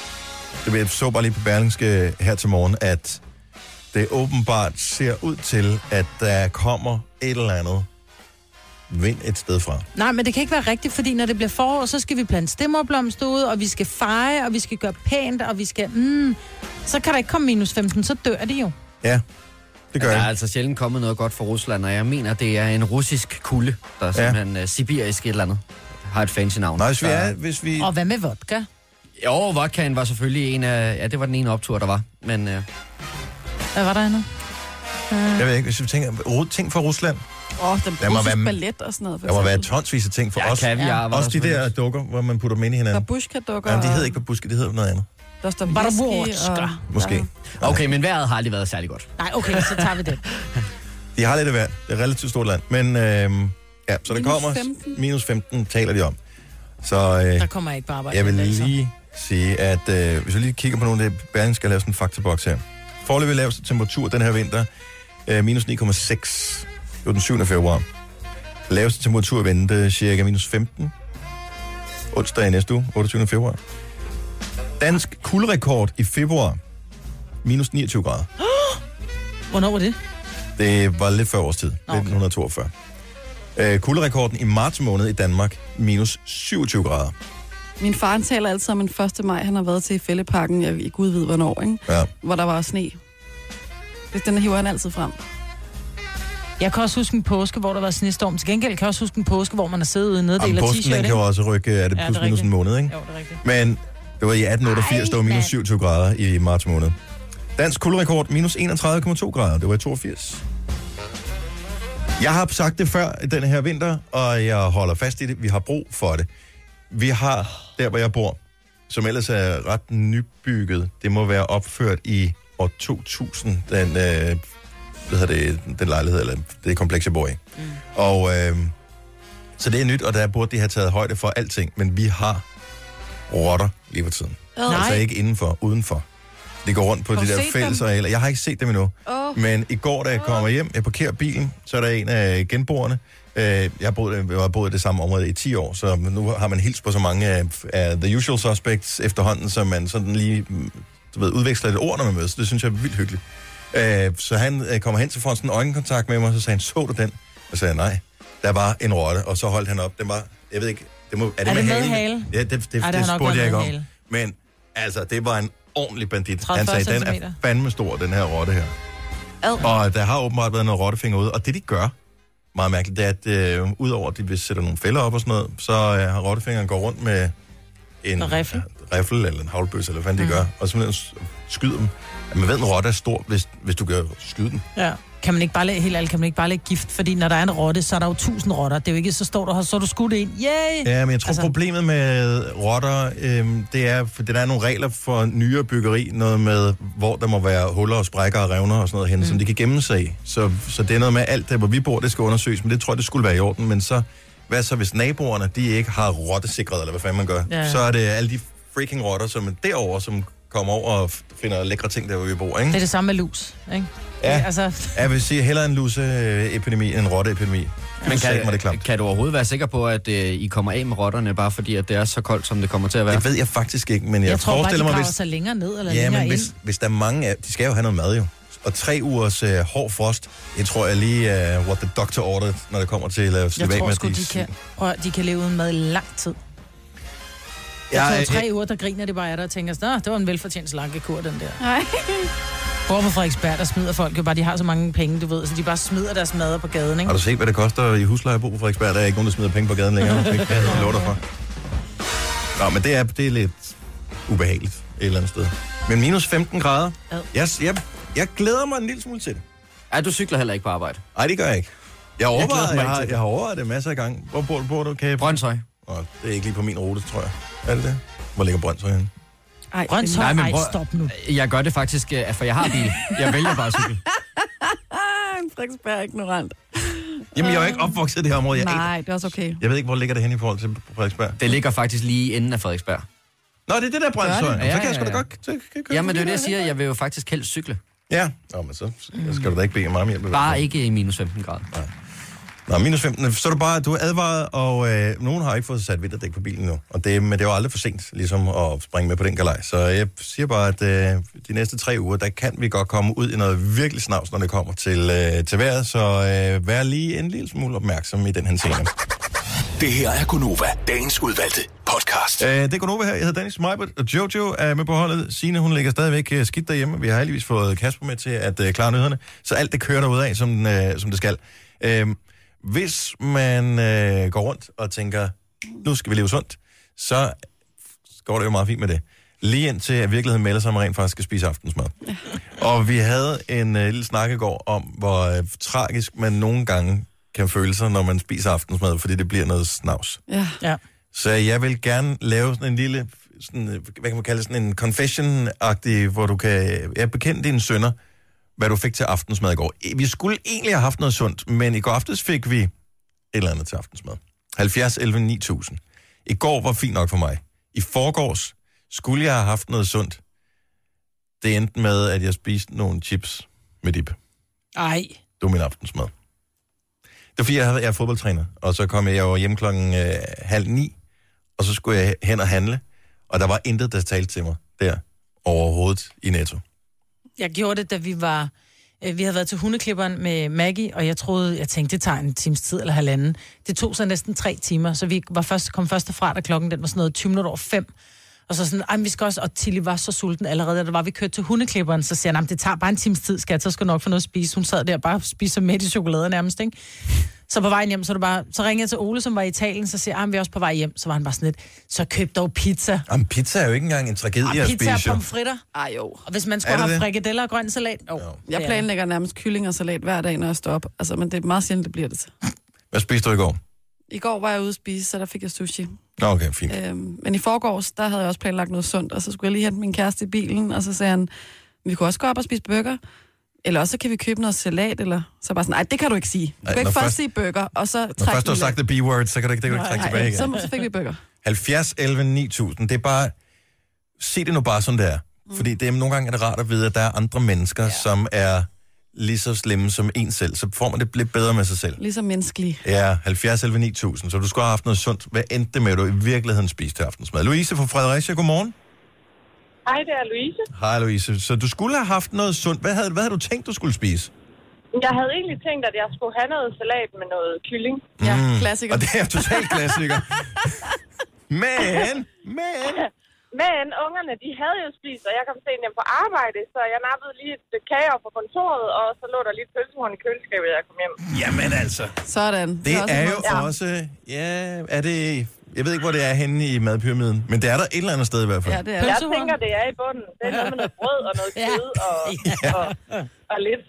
S6: jeg så bare lige på Berlingske her til morgen, at det åbenbart ser ud til, at der kommer et eller andet vind et sted fra.
S8: Nej, men det kan ikke være rigtigt, fordi når det bliver forår, så skal vi plante stemmerblomster ud, og vi skal feje, og vi skal gøre pænt, og vi skal... Mm, så kan der ikke komme minus femten, så dør de jo.
S6: Ja, det gør
S9: Der er
S6: jeg.
S9: altså sjældent kommet noget godt fra Rusland, og jeg mener, det er en russisk kulde, der er simpelthen ja. uh, sibirisk et eller andet. Har et fancy navn.
S6: Nej, hvis vi er... Hvis vi...
S8: Og hvad med vodka?
S9: Jo, vodkaen var selvfølgelig en af... Ja, det var den ene optur, der var. Men... Uh...
S8: Hvad var der endnu? Uh...
S6: Jeg ved ikke, hvis vi tænker... Ting fra Rusland.
S7: Åh, oh, den
S6: Der må
S7: russisk
S6: være-
S7: ballet og sådan noget. for
S6: Der må være
S7: eksempel.
S6: tonsvis af ting for
S9: Ja,
S6: os.
S9: kaviar var
S6: Også de
S9: der
S6: der dukker, hvor man putter dem ind i hinanden.
S7: Babushka-dukker.
S6: Jamen, de
S7: og-
S6: hedder ikke babushka, de hedder noget andet.
S7: Der står
S8: Babushka.
S7: whisky og...
S6: Måske.
S9: Okay, men vejret har aldrig været særlig godt.
S8: Nej, okay, så tager vi det.
S6: De har lidt af vejr. Det er et relativt stort land. Men øhm, ja, så der
S7: Minus
S6: kommer...
S7: femten.
S6: Minus femten taler de om. Så øh,
S8: Der kommer jeg ikke bare arbejde.
S6: jeg vil
S8: den dag, så.
S6: lige sige, at øh, hvis vi lige kigger på nogle af det, Berlingske skal lave sådan en faktaboks her. Foreløbig laveste temperatur den her vinter, øh, minus ni komma seks. Det var den syvende februar. Laveste temperatur vente cirka minus femten. Onsdag i næste uge, otteogtyvende februar. Dansk kulderekord i februar, minus niogtyve grader.
S8: Hvornår var det?
S6: Det var lidt før års tid,
S8: Okay.
S6: nitten toogfyrre. Øh, kulderekorden i marts måned i Danmark, minus syvogtyve grader.
S7: Min far han taler altid om en første maj, han har været til i Fælleparken, jeg i Gud ved hvornår, ikke?
S6: Ja.
S7: Hvor der var sne. Det- Den hiver han altid frem.
S8: Jeg kan også huske en påske, hvor der var snestorm. Til gengæld kan jeg også huske en påske, hvor man har siddet ude i nederdel
S6: Jamen,
S8: af
S6: påsken,
S8: t-shirt,
S6: den kan jo også rykke, er det
S8: Ja,
S6: plus
S8: det er
S6: minus en
S8: rigtigt.
S6: måned, ikke?
S8: Jo, det er rigtigt.
S6: Men det var i atten otteogfirs, der var minus
S8: mand.
S6: syvogtyve grader i marts måned. Dansk kulderekord, minus enogtredive komma to grader. Det var i toogfirs. Jeg har sagt det før den her vinter, og jeg holder fast i det. Vi har brug for det. Vi har, der hvor jeg bor, som ellers er ret nybygget, det må være opført i år to tusind, den, øh, hvad hedder det, den lejlighed, eller det kompleks, jeg bor i. Mm. Og øh, så det er nyt, og der burde de have taget højde for alting, men vi har rotter lige for tiden.
S7: Oh.
S6: Altså ikke indenfor, udenfor. De går rundt på
S7: Har
S6: de
S7: du
S6: der
S7: set
S6: fælles
S7: dem?
S6: arealer. Jeg har ikke set dem endnu.
S7: Oh.
S6: Men i går, da jeg kommer hjem, jeg parkerer bilen, så er der en af genboerne. Øh, Jeg har boet, jeg har boet i det samme område i ti år, så nu har man hilst på så mange af, af the usual suspects efterhånden, så man sådan lige du ved, udveksler lidt ord, når man mødes. Det synes jeg er vildt hyggeligt. Øh, Så han øh, kommer hen til får sådan en øjenkontakt med mig, og så sagde han, så du den? Og så sagde jeg, nej, der var en rotte, og så holdt han op. Den var, jeg ved ikke, det må, er det,
S8: Er
S6: med,
S8: det med
S6: halen?
S8: hale?
S6: Ja, det, det, det,
S8: Ej, det
S6: det
S8: har nok
S6: spurgte jeg
S8: været
S6: ikke
S8: med
S6: om.
S8: hale.
S6: Men altså, det var en ordentlig bandit.
S8: tredive
S6: Han sagde, den er
S8: centimeter.
S6: fandme stor, den her rotte her.
S7: Ad.
S6: Og der har åbenbart været noget rottefinger ude, og det de gør, meget mærkeligt, det er, at øh, udover at de vil sætte nogle fælder op og sådan noget, så øh, har rottefingeren går rundt med en
S8: En riffel.
S6: ja, riffel eller en havlbøs, eller hvad fanden de gør, og simpelthen s- skyder dem. Ja, man ved, en rotte er stor, hvis, hvis du kan skyde den.
S8: Ja. Kan man ikke bare lægge, helt ærligt, kan man ikke bare lægge gift? Fordi når der er en rotte, så er der jo tusind rotter. Det er jo ikke, så står du her, så er du skudt en. Yay!
S6: Ja, men jeg tror,
S8: Altså-
S6: altså... problemet med rotter, øhm, det er, for der er nogle regler for nyere byggeri, noget med, hvor der må være huller og sprækker og revner og sådan noget hen, mm. som de kan gemme sig i. Så, så det er noget med alt det, hvor vi bor, det skal undersøges, men det tror jeg, det skulle være i orden. Men så, hvad så hvis naboerne, de ikke har rottesikret, eller hvad fanden man gør,
S8: Ja, ja.
S6: så er det alle de freaking rotter, som er derovre, som kommer over og f- finder lækre ting, der hvor vi bor, ikke?
S8: Det er det samme med lus, ikke?
S6: Ja.
S8: Det, altså,
S6: Jeg vil sige, hellere en luseepidemi end en rotteepidemi.
S9: Men
S6: Sagde mig det
S9: kan,
S6: klamt.
S9: kan du overhovedet være sikker på, at uh, I kommer af med rotterne, bare fordi at det er så koldt, som det kommer til at være?
S6: Det ved jeg faktisk ikke, men jeg,
S8: jeg tror bare, de
S6: forestiller mig,
S8: graver
S6: hvis...
S8: sig længere ned eller
S6: Ja,
S8: længere
S6: men
S8: ind.
S6: hvis, hvis der er mange af... De skal jo have noget mad, jo. Og tre ugers øh, hård frost, jeg tror jeg lige, uh, what the doctor ordered, når det kommer til at uh, slippe
S8: Jeg
S6: af
S8: tror
S6: med
S8: sgu, de kan, prøv, at- de kan leve uden mad i lang tid. Jeg
S6: Ja,
S8: tror,
S6: øh,
S8: tre uger, der griner de bare af dig og tænker, nå, det var en velfortjent slankekur, den der.
S7: Nej.
S8: Bor på Frederiksberg, der smider folk jo bare, de har så mange penge, du ved, så de bare smider deres mad på gaden, ikke?
S6: Har du set, hvad det koster i husleje at bo på Frederiksberg? Der er ikke nogen, der smider penge på gaden længere. Det kan jeg love dig for. Nå, men det er, det er lidt ubehageligt et eller andet sted. Men minus femten grader. Jeg, jeg, jeg glæder mig en lille smule til det.
S9: Ej, du cykler heller ikke på arbejde.
S6: Nej, det gør jeg ikke. Jeg, overvejer,
S9: jeg,
S6: jeg, har, jeg har overvejet det masser af gange. Hvor bor, bor du? Kan jeg...
S9: Brøndshøj.
S6: Oh, det er ikke lige på min rute, tror jeg. Er det det? Hvor ligger Brøndshøj henne?
S8: Ej, Brøndshøj, ej, ej, stop nu.
S9: Jeg gør det faktisk, for jeg har bil. Jeg vælger bare at cykle.
S7: En Frederiksberg ignorant.
S6: Jamen, jeg er jo ikke opvokset i det her område. Jeg
S7: Nej,
S6: ikke...
S7: det er også okay.
S6: Jeg ved ikke, hvor ligger det hen i forhold til Frederiksberg.
S9: Det ligger faktisk lige inden af Frederiksberg.
S6: Nå, det er det der Brøndshøj.
S9: Ja, ja, ja.
S6: Så kan jeg sgu da godt... Så kan jeg
S9: Jamen, det er det, jeg siger. Jeg vil jo faktisk helst cykle.
S6: Ja. Nå, men så skal du da ikke bede mig om hjælp.
S9: Bare ikke i minus femten grader.
S6: Nej. Nå, minus femten. Så er du bare, du er advaret, og øh, nogen har ikke fået sat vinterdæk på bilen nu. Og det, men det er jo aldrig for sent, ligesom at springe med på den galej. Så jeg siger bare, at øh, de næste tre uger, der kan vi godt komme ud i noget virkelig snavs, når det kommer til, øh, til vejret. Så øh, vær lige en lille smule opmærksom i den her scene.
S10: Det her er Gonova, dagens udvalgte podcast.
S6: Øh, det er Gonova her. Jeg hedder Dennis Meibert, og Jojo er med på holdet. Signe, hun ligger stadigvæk øh, skidt derhjemme. Vi har heldigvis fået Kasper med til at øh, klare nyhederne. Så alt det kører derudad, som, øh, som det skal. Øh, Hvis man øh, går rundt og tænker, nu skal vi leve sundt, så går det jo meget fint med det. Lige indtil at virkeligheden melder sig, at man rent faktisk skal spise aftensmad. Ja. Og vi havde en øh, lille snak i går om, hvor øh, tragisk man nogle gange kan føle sig, når man spiser aftensmad, fordi det bliver noget snavs.
S7: Ja. Ja.
S6: Så jeg vil gerne lave sådan en lille, sådan, hvad kan man kalde sådan en confession-agtig, hvor du kan ja, bekende dine synder, hvad du fik til aftensmad i går. Vi skulle egentlig have haft noget sundt, men i går aftes fik vi et eller andet til aftensmad. halvfjerds elleve ni tusind. I går var fint nok for mig. I forgårs skulle jeg have haft noget sundt. Det endte med, at jeg spiste nogle chips med dip.
S8: Ej.
S6: Det var min aftensmad. Det var fordi, jeg, havde, jeg er fodboldtræner, og så kom jeg, jeg var hjemme klokken øh, halv ni, og så skulle jeg hen og handle, og der var intet, der talte til mig der overhovedet i Netto.
S8: Jeg gjorde det, da vi var... Vi havde været til hundeklipperen med Maggie, og jeg troede, jeg tænkte, det tager en times tid eller halvanden. Det tog så næsten tre timer, så vi var først, kom først derfra, da klokken den var sådan noget tyve minutter over fem. Og så sådan, ej, vi skal også... Og Tilly var så sulten allerede, da der var vi kørt til hundeklipperen, så siger han, det tager bare en times tid, skat, så skal du nok få noget at spise. Hun sad der og bare spiser midt i chokolade nærmest, ikke? Så på vejen hjem, så, det bare, så ringede jeg til Ole, som var i Italien, så siger jeg, vi er også på vej hjem. Så var han bare sådan lidt, så køb dog pizza.
S6: Jamen, pizza er jo ikke engang en tragedie
S8: ja,
S6: at spise.
S8: Pizza og pomfritter. Ej jo. Og hvis man skulle have det? frikadeller og grøn salat. Oh,
S7: jeg planlægger nærmest kylling og salat hver dag, når jeg står op. Altså, men det er meget sjældent, det bliver det til.
S6: Hvad spiste du i går?
S7: I går var jeg ude at spise, så der fik jeg sushi.
S6: Okay, fint.
S7: Øhm, men i forgårs, der havde jeg også planlagt noget sundt, og så skulle jeg lige hente min kæreste i bilen, og så sagde han, vi kunne også gå op og spise burger. Eller også kan vi købe noget salat, eller så bare sådan, nej, det kan du ikke sige. Du kan ikke først sige burger, og så trække.
S6: Når først du har sagt det B-word, så kan du ikke, det kan du ikke trække tilbage igen.
S7: Så, så fik vi burger.
S6: halvfjerds elleve ni tusind, det er bare, se det nu bare sådan der. Mm. Fordi det er nogle gange er det rart at vide, at der er andre mennesker, ja. som er lige så slemme som en selv. Så får man det lidt bedre med sig selv.
S7: Ligesom menneskelig.
S6: Ja, halvfjerds elleve ni tusind, så du skulle have haft noget sundt. Hvad endte det med, at du i virkeligheden spiste til aftensmad? Louise fra Fredericia, godmorgen.
S14: Hej, det er Louise.
S6: Hej Louise. Så du skulle have haft noget sundt. Hvad havde, hvad havde du tænkt, du skulle spise?
S14: Jeg havde egentlig tænkt, at jeg skulle have noget salat med noget kylling.
S6: Mm.
S7: Ja, klassiker.
S6: Og det er totalt klassiker. men, men...
S14: Men ungerne, de havde jo spist, og jeg kom sent hjem på arbejde, så jeg nappede lige et stykke kage op på kontoret, og så lå der lige et pølsehorn i køleskabet, da jeg kom hjem.
S6: Jamen altså.
S7: Sådan.
S6: Det, det er, er jo ja. også... Ja, er det... Jeg ved ikke, hvor det er henne i madpyramiden, men det er der et eller andet sted i hvert fald.
S14: Ja, det er. Jeg tænker, det er i bunden. Det er noget med noget brød og noget kød og, ja. og, og, og lidt.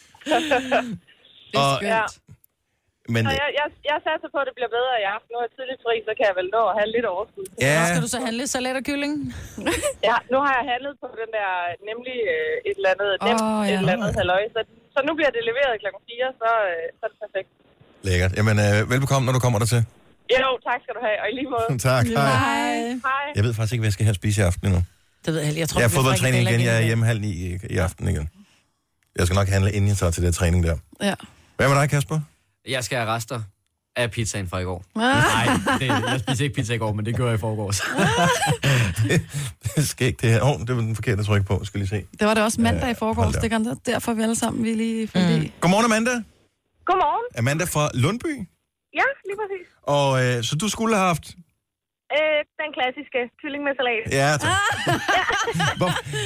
S7: Det er skønt. Ja.
S6: Men...
S14: Så jeg, jeg, jeg satser på, at det bliver bedre i aften. Nu er jeg tidligt fri, så kan jeg vel nå at have lidt overskud.
S8: Ja. Skal du så handle salat og kylling?
S14: Ja, nu har jeg handlet på den der, nemlig øh, et eller andet, nemt, oh, ja. et eller andet halløj. Så, så nu bliver det leveret klokken fire, så, øh, så er det perfekt.
S6: Lækkert. Jamen, øh, velbekomme, når du kommer der til.
S14: Jo, tak skal du have, og i lige måde.
S6: Tak, hej.
S14: Hej. Hej.
S6: Jeg ved faktisk ikke, hvad jeg skal have at spise i aften endnu.
S8: Det ved jeg Jeg tror,
S6: jeg har fodboldtræning igen, jeg er hjemme halv ni i, i aften igen. Jeg skal nok handle, inden jeg tager til det træning der.
S7: Ja.
S6: Hvad med dig, Kasper?
S9: Jeg skal have rester af pizzaen fra i går. Nej, det, jeg spiser ikke pizza i går, men det gør jeg i forgårs.
S6: det, det er skægt det her. Åh, oh, det var den forkerte tryk på, skal lige se.
S7: Det var det også mandag i forgårs, det er derfor vi alle sammen vi lige forbi. Mm.
S6: Godmorgen, Amanda.
S14: Godmorgen.
S6: Amanda fra Lundby.
S14: Ja, lige præcis.
S6: Og øh, så du skulle have haft...
S14: Øh, den klassiske kylling med salat.
S6: Ja, tak. Hvor,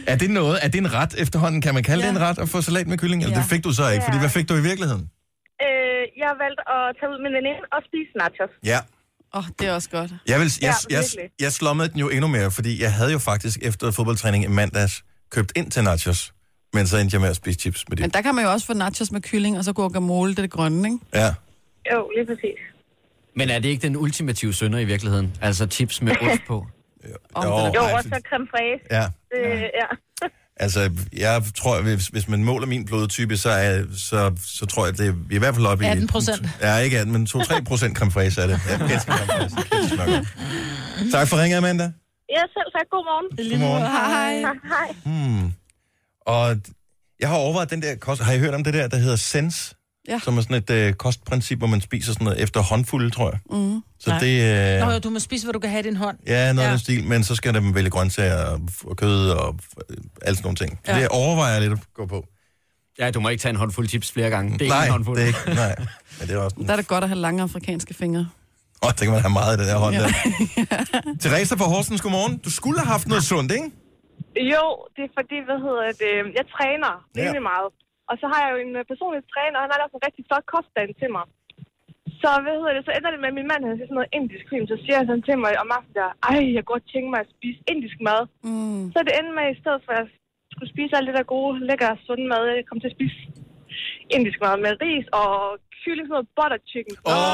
S6: Er det noget, er det en ret efterhånden? Kan man kalde ja. det en ret at få salat med kylling? Eller ja. det fik du så ikke,
S14: Ja.
S6: fordi hvad fik du i virkeligheden?
S14: Øh, jeg har valgt at tage ud med en veninde og spise nachos.
S6: Ja.
S7: Åh, oh, det er også godt.
S6: Jeg, vil, jeg,
S14: Ja,
S6: jeg,
S14: virkelig.
S6: jeg slommede den jo endnu mere, fordi jeg havde jo faktisk efter fodboldtræning i mandags købt ind til nachos, men så endte jeg med at spise chips med det.
S7: Men der kan man jo også få nachos med kylling, og så guacamole, det er det grønne, ikke?
S6: Ja.
S14: Jo, lige præcis.
S9: Men er det ikke den ultimative synder i virkeligheden? Altså chips med ost på?
S6: Jo,
S14: Jo,
S6: ej,
S14: og så creme fraise.
S6: Ja.
S14: Det, ja.
S6: Altså, jeg tror, hvis, hvis man måler min blodtype, så, er, så, så tror jeg, det er i hvert fald oppe i...
S8: atten procent.
S6: Ja, ikke atten, men to til tre procent creme fraise er det. Jeg elsker creme fraise. Det smager godt. Tak for ringet, Amanda.
S14: Ja, selv tak. God morgen.
S6: Godmorgen.
S14: Hej. Hej.
S6: Hmm. Og jeg har overvejet den der kost... Har I hørt om det der, der hedder Sense?
S7: Ja.
S6: Som er sådan et øh, kostprincip, hvor man spiser sådan noget efter håndfulde, tror jeg.
S8: Mm.
S6: Så
S8: Nej.
S6: det... Øh...
S8: Nå jo, du må spise, hvad du kan have i din hånd.
S6: Ja, noget
S8: Ja.
S6: af den stil, men så skal der vælge grøntsager og, og kød og øh, alle sådan nogle ting. Så
S8: Ja.
S6: det overvejer jeg lidt at gå på.
S9: Ja, du må ikke tage en håndfuld chips flere gange. Det er
S6: Nej,
S9: ikke en håndfuld.
S6: det er ikke, nej. Men det er også...
S7: Der er det godt at have lange afrikanske fingre.
S6: Åh, oh, det kan man have meget i den her hånd
S7: Ja.
S6: der. Teresa fra Horsens, godmorgen. Du skulle have haft noget sundt, ikke?
S14: Jo, det er fordi, hvad hedder det, jeg træner rimelig
S6: Ja.
S14: meget. Og så har jeg jo en øh, personlig træner, og han har lavet en rigtig flot kostplan til mig. Så hvad hedder det, så ender det med, at min mand han siger sådan noget indisk film, så siger han sådan til mig om aftenen der, ej, jeg kunne godt tænke mig at spise indisk mad.
S7: Mm.
S14: Så det endte med, i stedet for at jeg skulle spise alt det der gode, lækker, sunde mad, jeg kom til at spise indisk mad med ris og kylling, sådan noget butter chicken.
S6: Åh! Oh!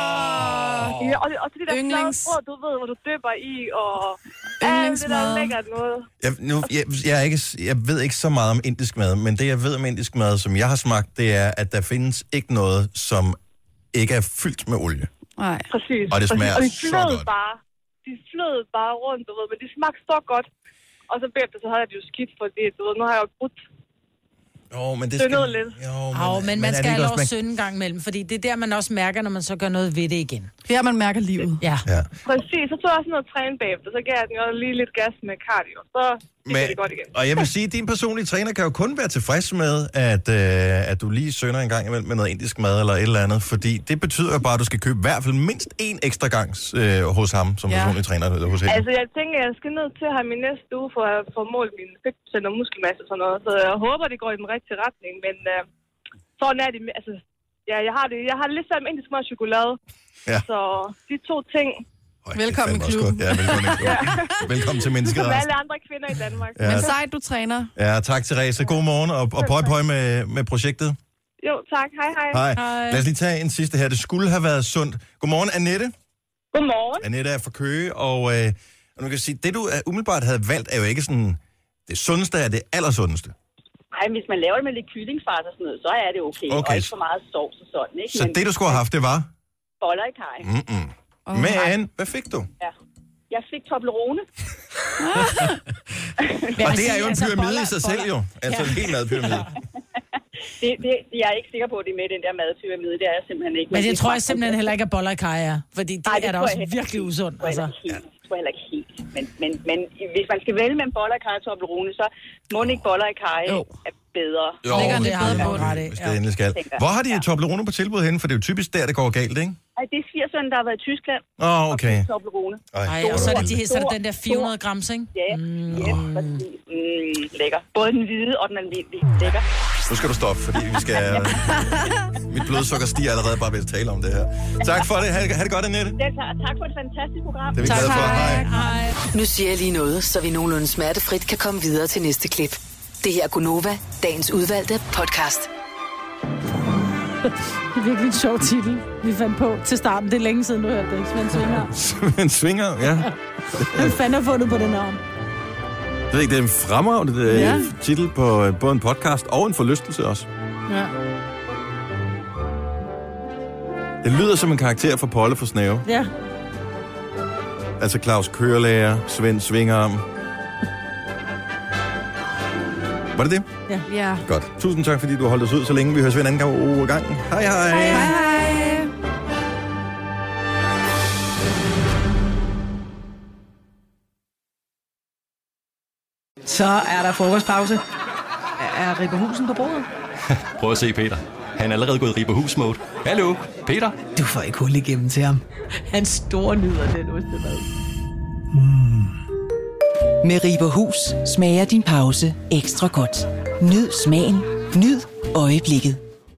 S14: Ja, og, og så det der flade
S7: Yndlings.
S14: brød, du ved, hvor du dypper i, og alt det der
S7: Yndlingsmad.
S14: lækkert noget.
S6: Jeg, nu, jeg, jeg, er ikke, jeg ved ikke så meget om indisk mad, men det jeg ved om indisk mad, som jeg har smagt, det er, at der findes ikke noget, som ikke er fyldt med olie.
S7: Nej.
S14: Præcis.
S6: Og det smager
S14: præcis. Og de
S6: så
S14: flød
S6: godt.
S14: bare. De flød bare rundt, du ved, men de smagte så godt. Og så bagefter, så havde jeg det jo skidt, fordi du ved, nu har jeg jo brudt
S6: Jo, men det
S14: syndet
S6: skal...
S14: lidt.
S6: Jo,
S8: Jo, men, men man
S6: er det
S8: skal
S6: ikke
S8: have lov
S6: også,
S8: at
S6: man-
S8: synde en gang imellem, fordi det er der, man også mærker, når man så gør noget ved det igen.
S7: Det er, man mærker livet.
S8: Ja.
S6: Ja.
S14: Præcis, så tog jeg også noget træne bagefter, så gav jeg den jo lige lidt gas med cardio. Så gik
S6: Men,
S14: det godt igen.
S6: og jeg vil sige, at din personlige træner kan jo kun være tilfreds med, at, øh, at du lige sønder en gang imellem med noget indisk mad eller et eller andet, fordi det betyder jo bare, at du skal købe i hvert fald mindst én ekstra gang øh, hos ham som
S14: Ja.
S6: personlig træner eller hos hende.
S14: Altså, jeg tænker, jeg skal ned til ham i næste uge for at få målt min fedtprocent og muskelmasse og sådan noget, så jeg håber, det går i den rigtige retning, men øh, sådan er det, med- altså, ja, jeg har det, jeg har det lidt sammen indisk mad og chokolade,
S6: Ja.
S14: så de to ting,
S6: Øj,
S7: Velkommen i
S6: det er fandme også
S7: klubben.
S6: godt. Ja, velkommen i klubben. Velkommen til mennesket.
S14: som alle andre kvinder i Danmark.
S6: Ja.
S7: Men sejt, du træner.
S6: Ja, tak Therese. God morgen, og, og pøj pøj med, med projektet.
S14: Jo, tak. Hej, hej.
S6: Hej. Lad os lige tage en sidste her. Det skulle have været sundt. Godmorgen, Annette.
S14: Godmorgen.
S6: Annette er fra Køge, og, øh, og nu kan jeg sige, det du øh, umiddelbart havde valgt, er jo ikke sådan det sundeste, er det allersundeste.
S17: Nej, hvis man laver det med lidt kyllingfart og sådan noget, så er det okay.
S6: Okay.
S17: Og ikke for meget sovs og sådan, ikke?
S6: Så det du skulle have haft, det var?
S17: Boller i kaj.
S6: Mm-mm. Men, hvad fik du?
S17: Ja. Jeg fik Toblerone.
S6: Og det er jo en pyramide i sig selv jo. Altså en helt madpyramide.
S17: det, det, jeg er ikke sikker på, at det er med i den der madpyramide. Det er jeg simpelthen ikke.
S8: Men det tror jeg
S17: smagte
S8: simpelthen heller ikke, at boller i kaj er. Fordi det,
S17: Nej, det
S8: er da
S17: tror
S8: også
S17: jeg heller
S8: virkelig
S17: ikke.
S8: usundt.
S17: Det tror jeg
S8: Altså.
S17: heller ikke helt. Det tror jeg heller ikke helt. Men, men, men hvis man skal vælge mellem boller i kaj og Toblerone, så må ikke boller i kaj er bedre.
S6: Jo, hvis det, er, hvis det endelig skal. Hvor har de Toblerone på tilbud henne? For det er jo typisk der, det går galt, ikke?
S17: Ej, det er firserne, der har været i Tyskland.
S6: Åh, oh, okay.
S17: Og Toblerone.
S8: Ej, og så er det, de, så er det den der fire hundrede grams, ikke?
S17: Ja, mm. ja, præcis. Mm, lækker. Både den hvide og den almindelige. Lækker.
S6: Nu skal du stoppe, fordi vi skal... Mit blodsukker stiger allerede bare ved at tale om det her. Tak for det. Ha' det, ha det godt, Annette.
S17: Ja, tak, tak for et fantastisk program.
S6: Det er vi glade for. Hej.
S12: Hej. Nu siger jeg lige noget, så vi nogenlunde smertefrit kan komme videre til næste klip. Det her er Gunova, dagens udvalgte podcast.
S8: Det er virkelig en sjov titel, vi fandt på til starten. Det er længe siden, du hørte det. Svend Svinger.
S6: Svend Svinger, ja.
S8: Hvem fanden har fundet på den navn?
S6: Det er, ikke, det er en fremragende
S8: Ja.
S6: ja. titel på øh, både en podcast og en forlystelse også.
S8: Ja.
S6: Det lyder som en karakter fra Polle for Snæve.
S8: Ja.
S6: Altså Claus Kørelærer, Svend Svingerarm. Var det det?
S8: Ja.
S7: Ja.
S6: Godt. Tusind tak, fordi du holdt os ud så længe. Vi høres ved en anden gang over gang. Hej hej.
S7: Hej, hej.
S1: Så er der frokostpause. Er Ribe Husen på bordet?
S2: Prøv at se, Peter. Han er allerede gået i Ribe-hus-mode. Hallo, Peter?
S1: Du får ikke hul igennem til ham. Han store nyder den ostemad. Mm.
S3: Med Riberhus smager din pause ekstra godt. Nyd smagen. Nyd øjeblikket.